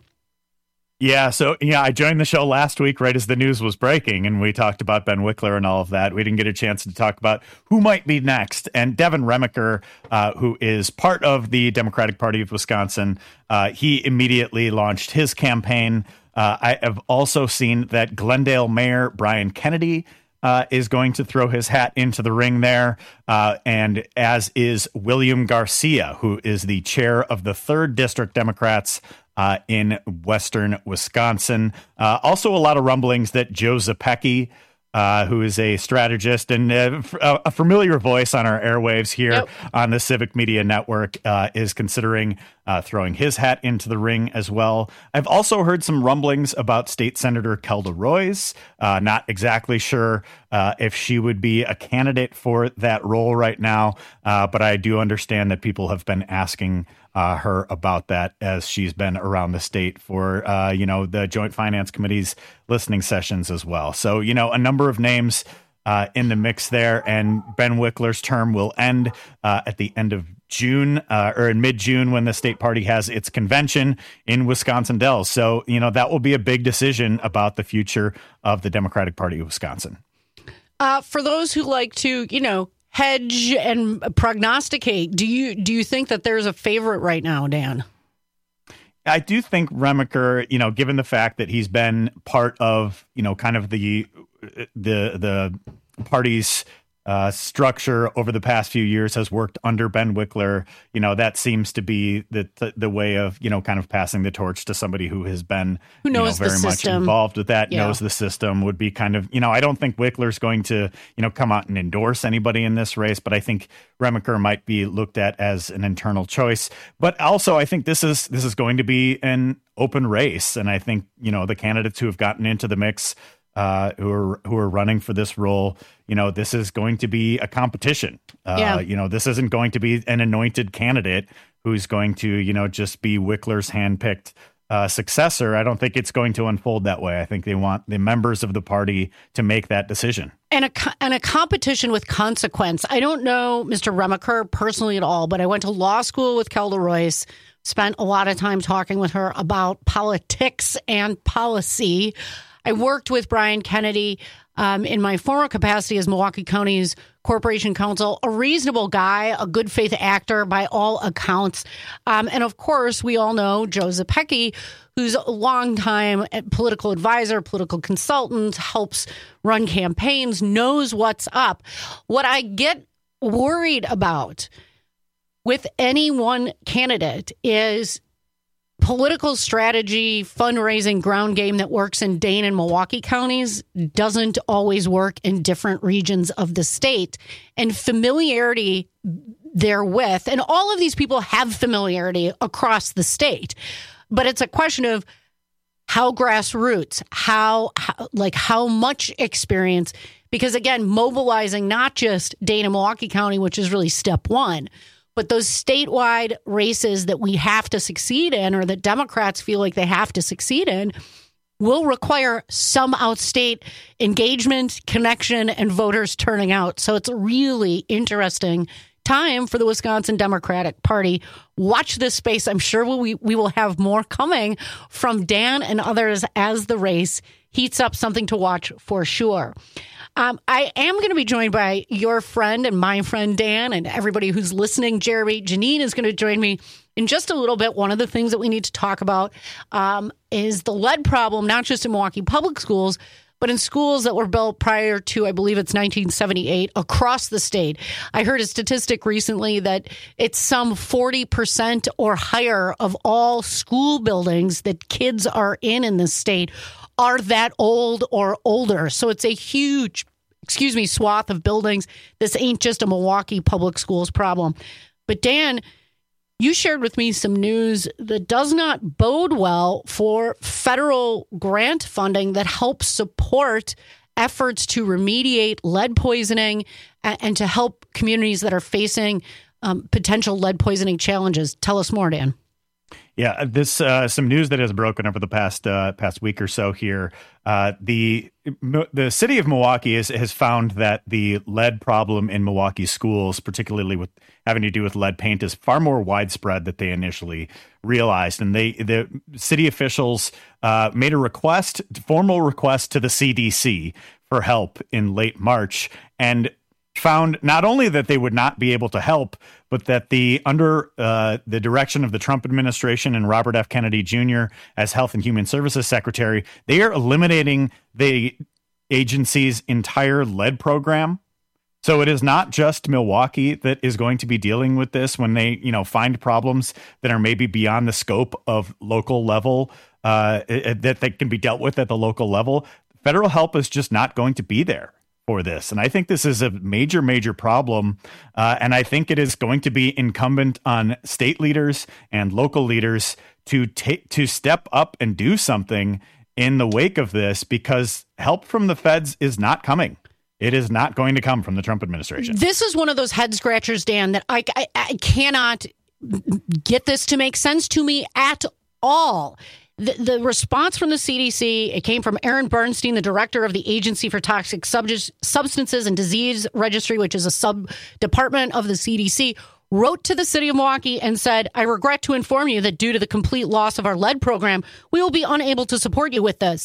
Speaker 20: Yeah, so yeah, I joined the show last week right as the news was breaking, and we talked about Ben Wickler and all of that. We didn't get a chance to talk about who might be next. And Devin Remiker, uh, who is part of the Democratic Party of Wisconsin, uh, he immediately launched his campaign. Uh, I have also seen that Glendale Mayor Brian Kennedy uh, is going to throw his hat into the ring there, uh, and as is William Garcia, who is the chair of the third District Democrats Uh, in western Wisconsin. Uh, also, a lot of rumblings that Joe Zepecki, uh, who is a strategist and uh, a familiar voice on our airwaves here yep. on the Civic Media Network, uh, is considering uh, throwing his hat into the ring as well. I've also heard some rumblings about State Senator Kelda Roys. Uh, not exactly sure uh, if she would be a candidate for that role right now, uh, but I do understand that people have been asking Uh, her about that as she's been around the state for, uh, you know, the Joint Finance Committee's listening sessions as well. So, you know, a number of names uh, in the mix there. And Ben Wickler's term will end uh, at the end of June uh, or in mid-June when the state party has its convention in Wisconsin Dells. So, you know, that will be a big decision about the future of the Democratic Party of Wisconsin.
Speaker 18: Uh, for those who like to, you know, hedge and prognosticate, do you do you think that there's a favorite right now, Dan?
Speaker 20: I do think Remiker, you know, given the fact that he's been part of, you know, kind of the the the party's uh, structure over the past few years, has worked under Ben Wickler. You know, that seems to be the the, the way of, you know, kind of passing the torch to somebody who has been
Speaker 18: who knows
Speaker 20: you know, very
Speaker 18: the
Speaker 20: much
Speaker 18: system.
Speaker 20: involved with that,
Speaker 18: yeah.
Speaker 20: knows the system, would be kind of, you know, I don't think Wickler's going to, you know, come out and endorse anybody in this race, but I think Remiker might be looked at as an internal choice. But also, I think this is this is going to be an open race, and I think, you know, the candidates who have gotten into the mix uh, who are who are running for this role. You know, this is going to be a competition. Uh,
Speaker 18: Yeah.
Speaker 20: You know, this isn't going to be an anointed candidate who's going to, you know, just be Wickler's handpicked uh, successor. I don't think it's going to unfold that way. I think they want the members of the party to make that decision.
Speaker 18: And a, co- and a competition with consequence. I don't know Mister Remacher personally at all, but I went to law school with Kelda Royce, spent a lot of time talking with her about politics and policy. I worked with Brian Kennedy um, in my former capacity as Milwaukee County's Corporation Counsel, a reasonable guy, a good faith actor by all accounts. Um, and of course, we all know Joe Zepecki, who's a longtime political advisor, political consultant, helps run campaigns, knows what's up. What I get worried about with any one candidate is political strategy, fundraising, ground game that works in Dane and Milwaukee counties doesn't always work in different regions of the state. And familiarity therewith, and all of these people have familiarity across the state, but it's a question of how grassroots, how, how like how much experience, because again, mobilizing not just Dane and Milwaukee County, which is really step one, but those statewide races that we have to succeed in, or that Democrats feel like they have to succeed in, will require some outstate engagement, connection, and voters turning out. So it's a really interesting time for the Wisconsin Democratic Party. Watch this space. I'm sure we, we will have more coming from Dan and others as the race heats up. Something to watch for sure. Um, I am going to be joined by your friend and my friend Dan, and everybody who's listening. Jeremy Janine is going to join me in just a little bit. One of the things that we need to talk about um, is the lead problem, not just in Milwaukee public schools, but in schools that were built prior to, I believe it's nineteen seventy-eight, across the state. I heard a statistic recently that it's some forty percent or higher of all school buildings that kids are in in this state are that old or older. So it's a huge, excuse me, swath of buildings. This ain't just a Milwaukee public schools problem. But Dan, you shared with me some news that does not bode well for federal grant funding that helps support efforts to remediate lead poisoning and, and to help communities that are facing um, potential lead poisoning challenges. Tell us more, Dan.
Speaker 20: Yeah, this uh, some news that has broken over the past uh, past week or so here. Uh, the the city of Milwaukee is, has found that the lead problem in Milwaukee schools, particularly with having to do with lead paint, is far more widespread than they initially realized. And they the city officials uh, made a request, formal request to the C D C for help in late March, and found not only that they would not be able to help, but that the under uh, the direction of the Trump administration and Robert F. Kennedy Junior as Health and Human Services Secretary, they are eliminating the agency's entire lead program. So it is not just Milwaukee that is going to be dealing with this when they, you know, find problems that are maybe beyond the scope of local level, uh, that they can be dealt with at the local level. Federal help is just not going to be there for this. And I think this is a major, major problem. Uh, and I think it is going to be incumbent on state leaders and local leaders to take to step up and do something in the wake of this, because help from the feds is not coming. It is not going to come from the Trump administration.
Speaker 18: This is one of those head scratchers, Dan, that I, I, I cannot get this to make sense to me at all. The, the response from the C D C, it came from Aaron Bernstein, the director of the Agency for Toxic Substances and Disease Registry, which is a sub-department of the C D C, wrote to the city of Milwaukee and said, I regret to inform you that due to the complete loss of our lead program, we will be unable to support you with this.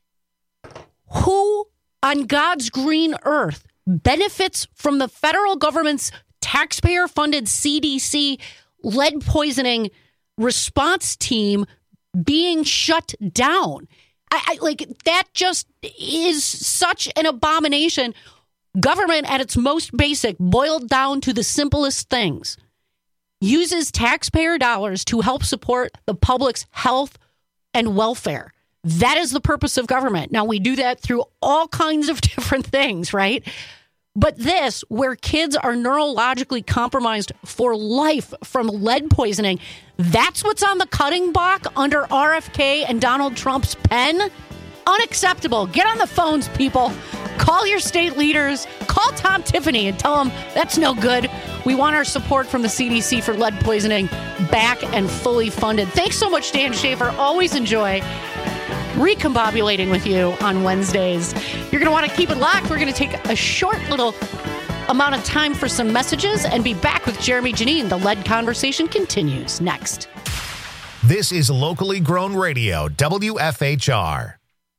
Speaker 18: Who on God's green earth benefits from the federal government's taxpayer-funded C D C lead poisoning response team being shut down? I, I like that just is such an abomination. Government at its most basic, boiled down to the simplest things, uses taxpayer dollars to help support the public's health and welfare. That is the purpose of government. Now, we do that through all kinds of different things, right? But this, where kids are neurologically compromised for life from lead poisoning, that's what's on the cutting block under R F K and Donald Trump's pen? Unacceptable. Get on the phones, people. Call your state leaders. Call Tom Tiffany and tell them that's no good. We want our support from the C D C for lead poisoning back and fully funded. Thanks so much, Dan Schaefer. Always enjoy recombobulating with you on Wednesdays. You're going to want to keep it locked. We're going to take a short little amount of time for some messages and be back with Jeremy Janine. The lead conversation continues next.
Speaker 1: This is locally grown radio, W F H R.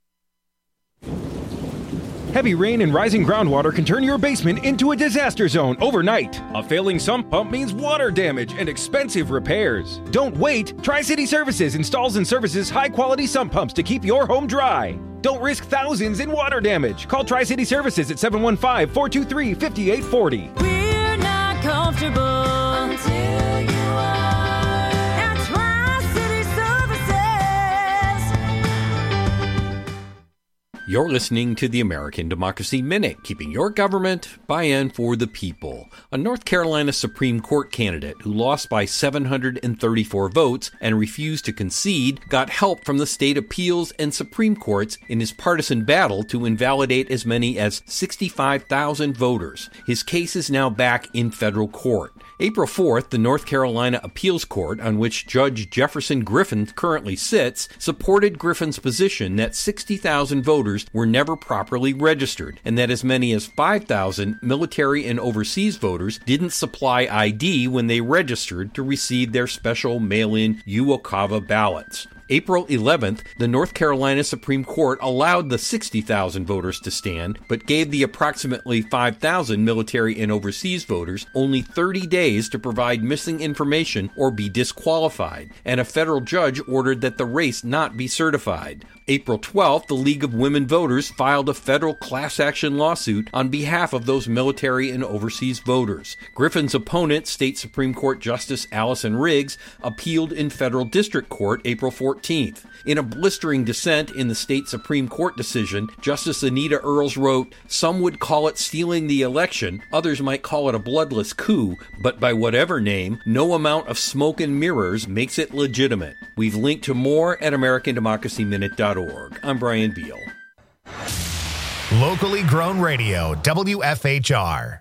Speaker 8: Heavy rain and rising groundwater can turn your basement into a disaster zone overnight. A failing sump pump means water damage and expensive repairs. Don't wait. Tri-City Services installs and services high-quality sump pumps to keep your home dry. Don't risk thousands in water damage. Call Tri-City Services at seven one five, four two three, five eight four zero.
Speaker 10: We're not comfortable until you are. At Tri-City Services.
Speaker 11: You're listening to the American Democracy Minute, keeping your government by and for the people. A North Carolina Supreme Court candidate who lost by seven hundred thirty-four votes and refused to concede got help from the state appeals and Supreme Courts in his partisan battle to invalidate as many as sixty-five thousand voters. His case is now back in federal court. April fourth, the North Carolina Appeals Court, on which Judge Jefferson Griffin currently sits, supported Griffin's position that sixty thousand voters were never properly registered, and that as many as five thousand military and overseas voters didn't supply I D when they registered to receive their special mail-in UOCAVA ballots. April eleventh, the North Carolina Supreme Court allowed the sixty thousand voters to stand, but gave the approximately five thousand military and overseas voters only thirty days to provide missing information or be disqualified, and a federal judge ordered that the race not be certified. April twelfth, the League of Women Voters filed a federal class action lawsuit on behalf of those military and overseas voters. Griffin's opponent, State Supreme Court Justice Allison Riggs, appealed in federal district court April fourteenth. In a blistering dissent in the state Supreme Court decision, Justice Anita Earls wrote, "Some would call it stealing the election, others might call it a bloodless coup, but by whatever name, no amount of smoke and mirrors makes it legitimate." We've linked to more at American Democracy Minute dot org. I'm Brian Beal.
Speaker 1: Locally grown radio, W F H R.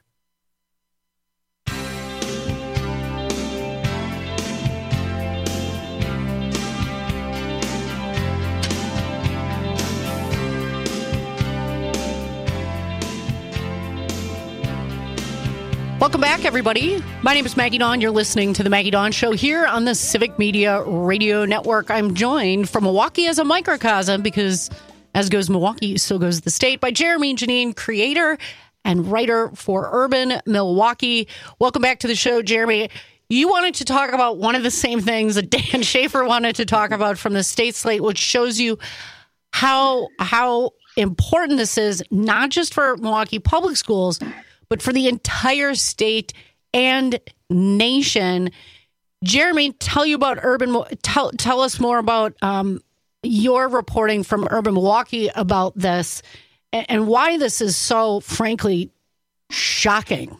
Speaker 18: Welcome back, everybody. My name is Maggie Dawn. You're listening to The Maggie Dawn Show here on the Civic Media Radio Network. I'm joined from Milwaukee as a microcosm because as goes Milwaukee, so goes the state, by Jeremy Janine, creator and writer for Urban Milwaukee. Welcome back to the show, Jeremy. You wanted to talk about one of the same things that Dan Schaefer wanted to talk about from the state slate, which shows you how how important this is, not just for Milwaukee Public Schools, but for the entire state and nation. Jeremy, tell you about Urban. Tell tell us more about um, your reporting from Urban Milwaukee about this, and, and why this is so, frankly, shocking.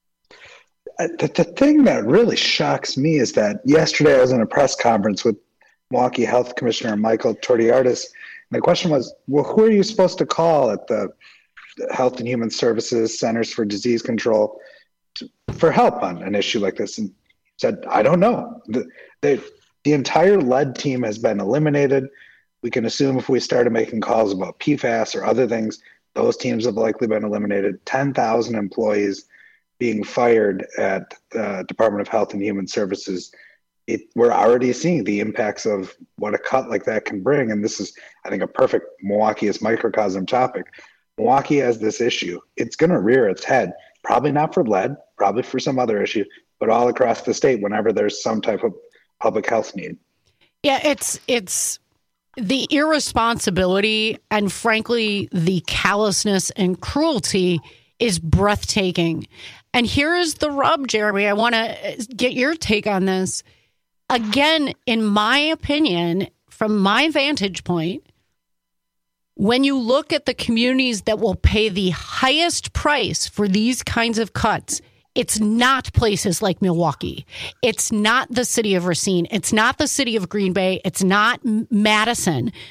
Speaker 12: The, the thing that really shocks me is that yesterday I was in a press conference with Milwaukee Health Commissioner Michael Tortiartis, and the question was, well, who are you supposed to call at the Health and Human Services Centers for Disease Control to, for help on an issue like this? And said, I don't know. The, the, the entire lead team has been eliminated. We can assume if we started making calls about P FAS or other things, those teams have likely been eliminated. ten thousand employees being fired at the Department of Health and Human Services. It, we're already seeing the impacts of what a cut like that can bring. And this is, I think, a perfect Milwaukee as microcosm topic. Milwaukee has this issue. It's going to rear its head, probably not for lead, probably for some other issue, but all across the state whenever there's some type of public health need.
Speaker 18: Yeah, it's it's the irresponsibility and, frankly, the callousness and cruelty is breathtaking. And here is the rub, Jeremy. I want to get your take on this. Again, in my opinion, from my vantage point, when you look at the communities that will pay the highest price for these kinds of cuts, it's not places like Milwaukee. It's not the city of Racine. It's not the city of Green Bay. It's not Madison.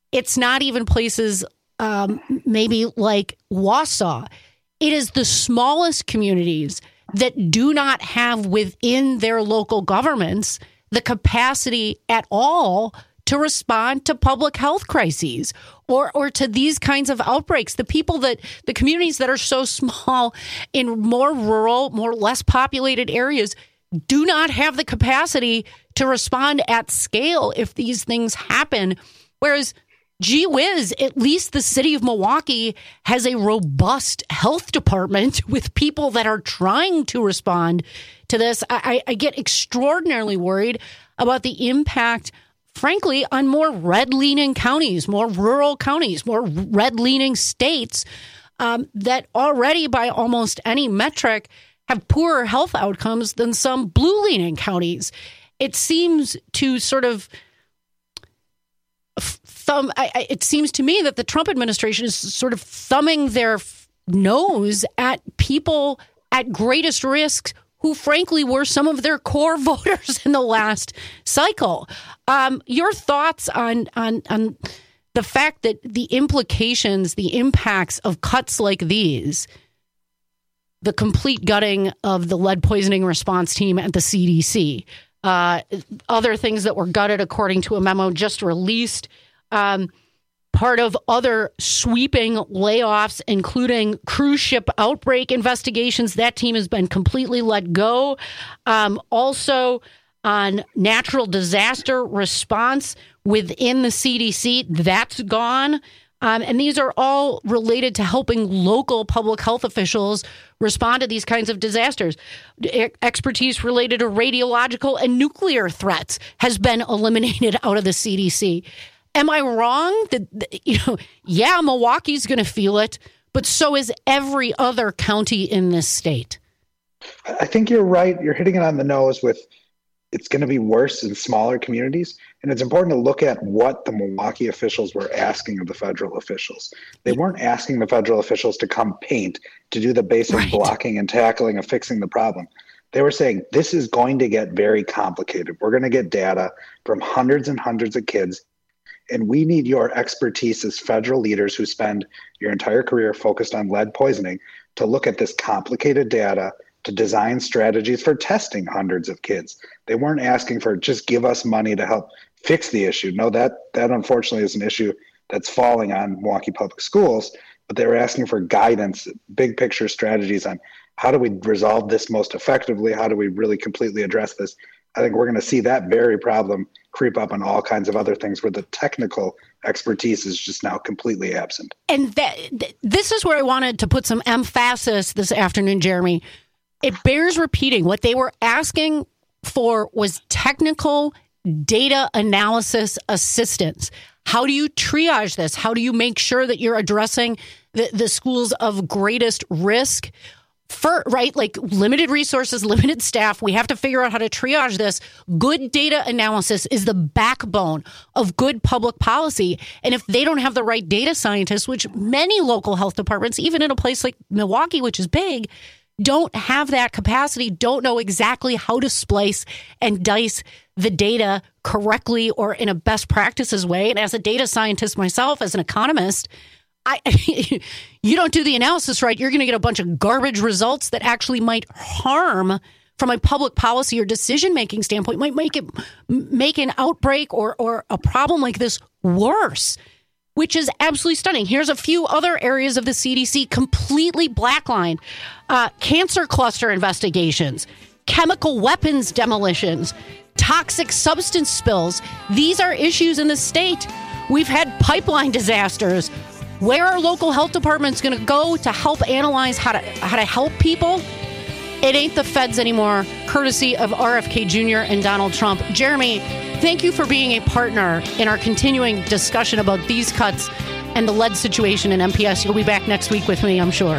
Speaker 18: It's not even places um, maybe like Wausau. It is the smallest communities that do not have within their local governments the capacity at all to respond to public health crises or or to these kinds of outbreaks. The people that, the communities that are so small in more rural, more less populated areas do not have the capacity to respond at scale if these things happen. Whereas, gee whiz, at least the city of Milwaukee has a robust health department with people that are trying to respond to this. I, I get extraordinarily worried about the impact, frankly, on more red-leaning counties, more rural counties, more red-leaning states um, that already, by almost any metric, have poorer health outcomes than some blue-leaning counties. It seems to sort of thumb. I, I, it seems to me that the Trump administration is sort of thumbing their f- nose at people at greatest risk who, frankly, were some of their core voters in the last cycle. Um, your thoughts on on on the fact that the implications, the impacts of cuts like these, the complete gutting of the lead poisoning response team at the C D C, uh, other things that were gutted according to a memo just released, um, part of other sweeping layoffs, including cruise ship outbreak investigations. That team has been completely let go. Um, also on natural disaster response within the C D C, that's gone. Um, and these are all related to helping local public health officials respond to these kinds of disasters. E- expertise related to radiological and nuclear threats has been eliminated out of the C D C. Am I wrong that, you know, yeah, Milwaukee's going to feel it, but so is every other county in this state?
Speaker 12: I think you're right. You're hitting it on the nose with it's going to be worse in smaller communities. And it's important to look at what the Milwaukee officials were asking of the federal officials. They weren't asking the federal officials to come paint, to do the basic right. blocking and tackling of fixing the problem. They were saying, this is going to get very complicated. We're going to get data from hundreds and hundreds of kids. And we need your expertise as federal leaders who spend your entire career focused on lead poisoning to look at this complicated data, to design strategies for testing hundreds of kids. They weren't asking for just give us money to help fix the issue. No, that that unfortunately is an issue that's falling on Milwaukee Public Schools, but they were asking for guidance, big picture strategies on how do we resolve this most effectively? How do we really completely address this? I think we're going to see that very problem creep up on all kinds of other things where the technical expertise is just now completely absent.
Speaker 18: And that, this is where I wanted to put some emphasis this afternoon, Jeremy. It bears repeating. What they were asking for was technical data analysis assistance. How do you triage this? How do you make sure that you're addressing the, the schools of greatest risk? For, right, like limited resources, limited staff. We have to figure out how to triage this. Good data analysis is the backbone of good public policy. And if they don't have the right data scientists, which many local health departments, even in a place like Milwaukee, which is big, don't have that capacity, don't know exactly how to splice and dice the data correctly or in a best practices way. And as a data scientist myself, as an economist, I, you don't do the analysis right, you're going to get a bunch of garbage results that actually might harm, from a public policy or decision-making standpoint, might make it make an outbreak or or a problem like this worse, which is absolutely stunning. Here's a few other areas of the C D C completely blacklined. Uh, cancer cluster investigations, chemical weapons demolitions, toxic substance spills. These are issues in the state. We've had pipeline disasters. Where are local health departments going to go to help analyze how to how to help people? It ain't the feds anymore, courtesy of R F K Junior and Donald Trump. Jeremy, thank you for being a partner in our continuing discussion about these cuts and the lead situation in M P S. You'll be back next week with me, I'm sure.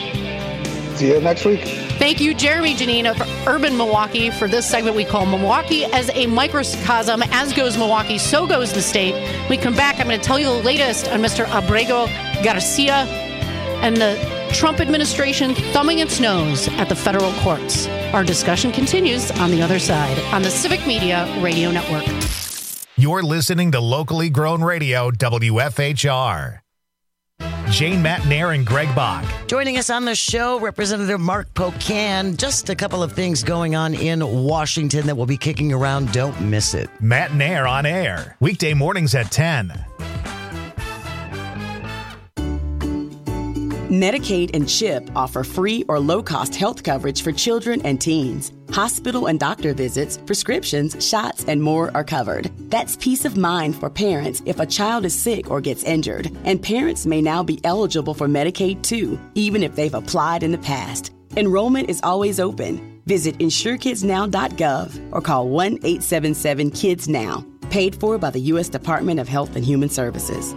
Speaker 12: See you next week.
Speaker 18: Thank you, Jeremy Janine of Urban Milwaukee, for this segment we call Milwaukee as a Microcosm. As goes Milwaukee, so goes the state. When we come back, I'm going to tell you the latest on Mister Abrego Garcia and the Trump administration thumbing its nose at the federal courts. Our discussion continues on the other side on the Civic Media Radio Network.
Speaker 1: You're listening to locally grown radio W F H R. Jane Matnair and Greg Bach.
Speaker 13: Joining us on the show, Representative Mark Pocan. Just a couple of things going on in Washington that will be kicking around. Don't miss it.
Speaker 1: Matnair on air. Weekday mornings at ten.
Speaker 14: Medicaid and CHIP offer free or low-cost health coverage for children and teens. Hospital and doctor visits, prescriptions, shots, and more are covered. That's peace of mind for parents if a child is sick or gets injured. And parents may now be eligible for Medicaid too, even if they've applied in the past. Enrollment is always open. Visit insure kids now dot gov or call one eight seven seven kids now. Paid for by the U S Department of Health and Human Services.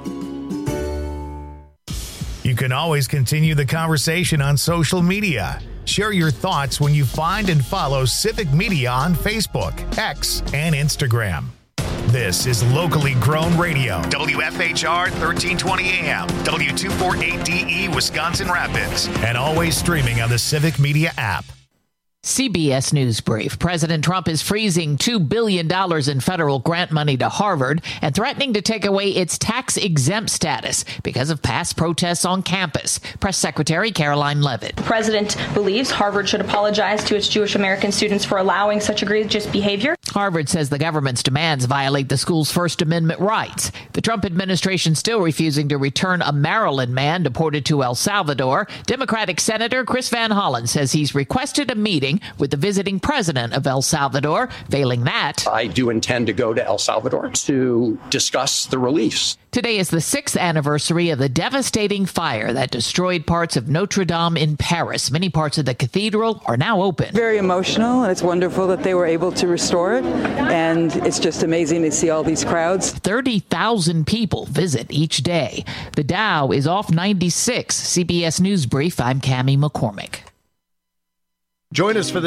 Speaker 1: You can always continue the conversation on social media. Share your thoughts when you find and follow Civic Media on Facebook, X, and Instagram. This is locally grown radio. W F H R thirteen twenty A M, W two forty-eight D E, Wisconsin Rapids, and always streaming on the Civic Media app.
Speaker 15: C B S News Brief. President Trump is freezing two billion dollars in federal grant money to Harvard and threatening to take away its tax-exempt status because of past protests on campus. Press Secretary Caroline Levitt.
Speaker 16: The president believes Harvard should apologize to its Jewish American students for allowing such egregious behavior.
Speaker 15: Harvard says the government's demands violate the school's First Amendment rights. The Trump administration still refusing to return a Maryland man deported to El Salvador. Democratic Senator Chris Van Hollen says he's requested a meeting with the visiting president of El Salvador. Failing that,
Speaker 17: I do intend to go to El Salvador to discuss the release.
Speaker 15: Today is the sixth anniversary of the devastating fire that destroyed parts of Notre Dame in Paris. Many parts of the cathedral are now open.
Speaker 23: Very emotional, and it's wonderful that they were able to restore it. And it's just amazing to see all these crowds.
Speaker 15: thirty thousand people visit each day. The Dow is off ninety-six. C B S News Brief, I'm Cammie McCormick.
Speaker 21: Join us for the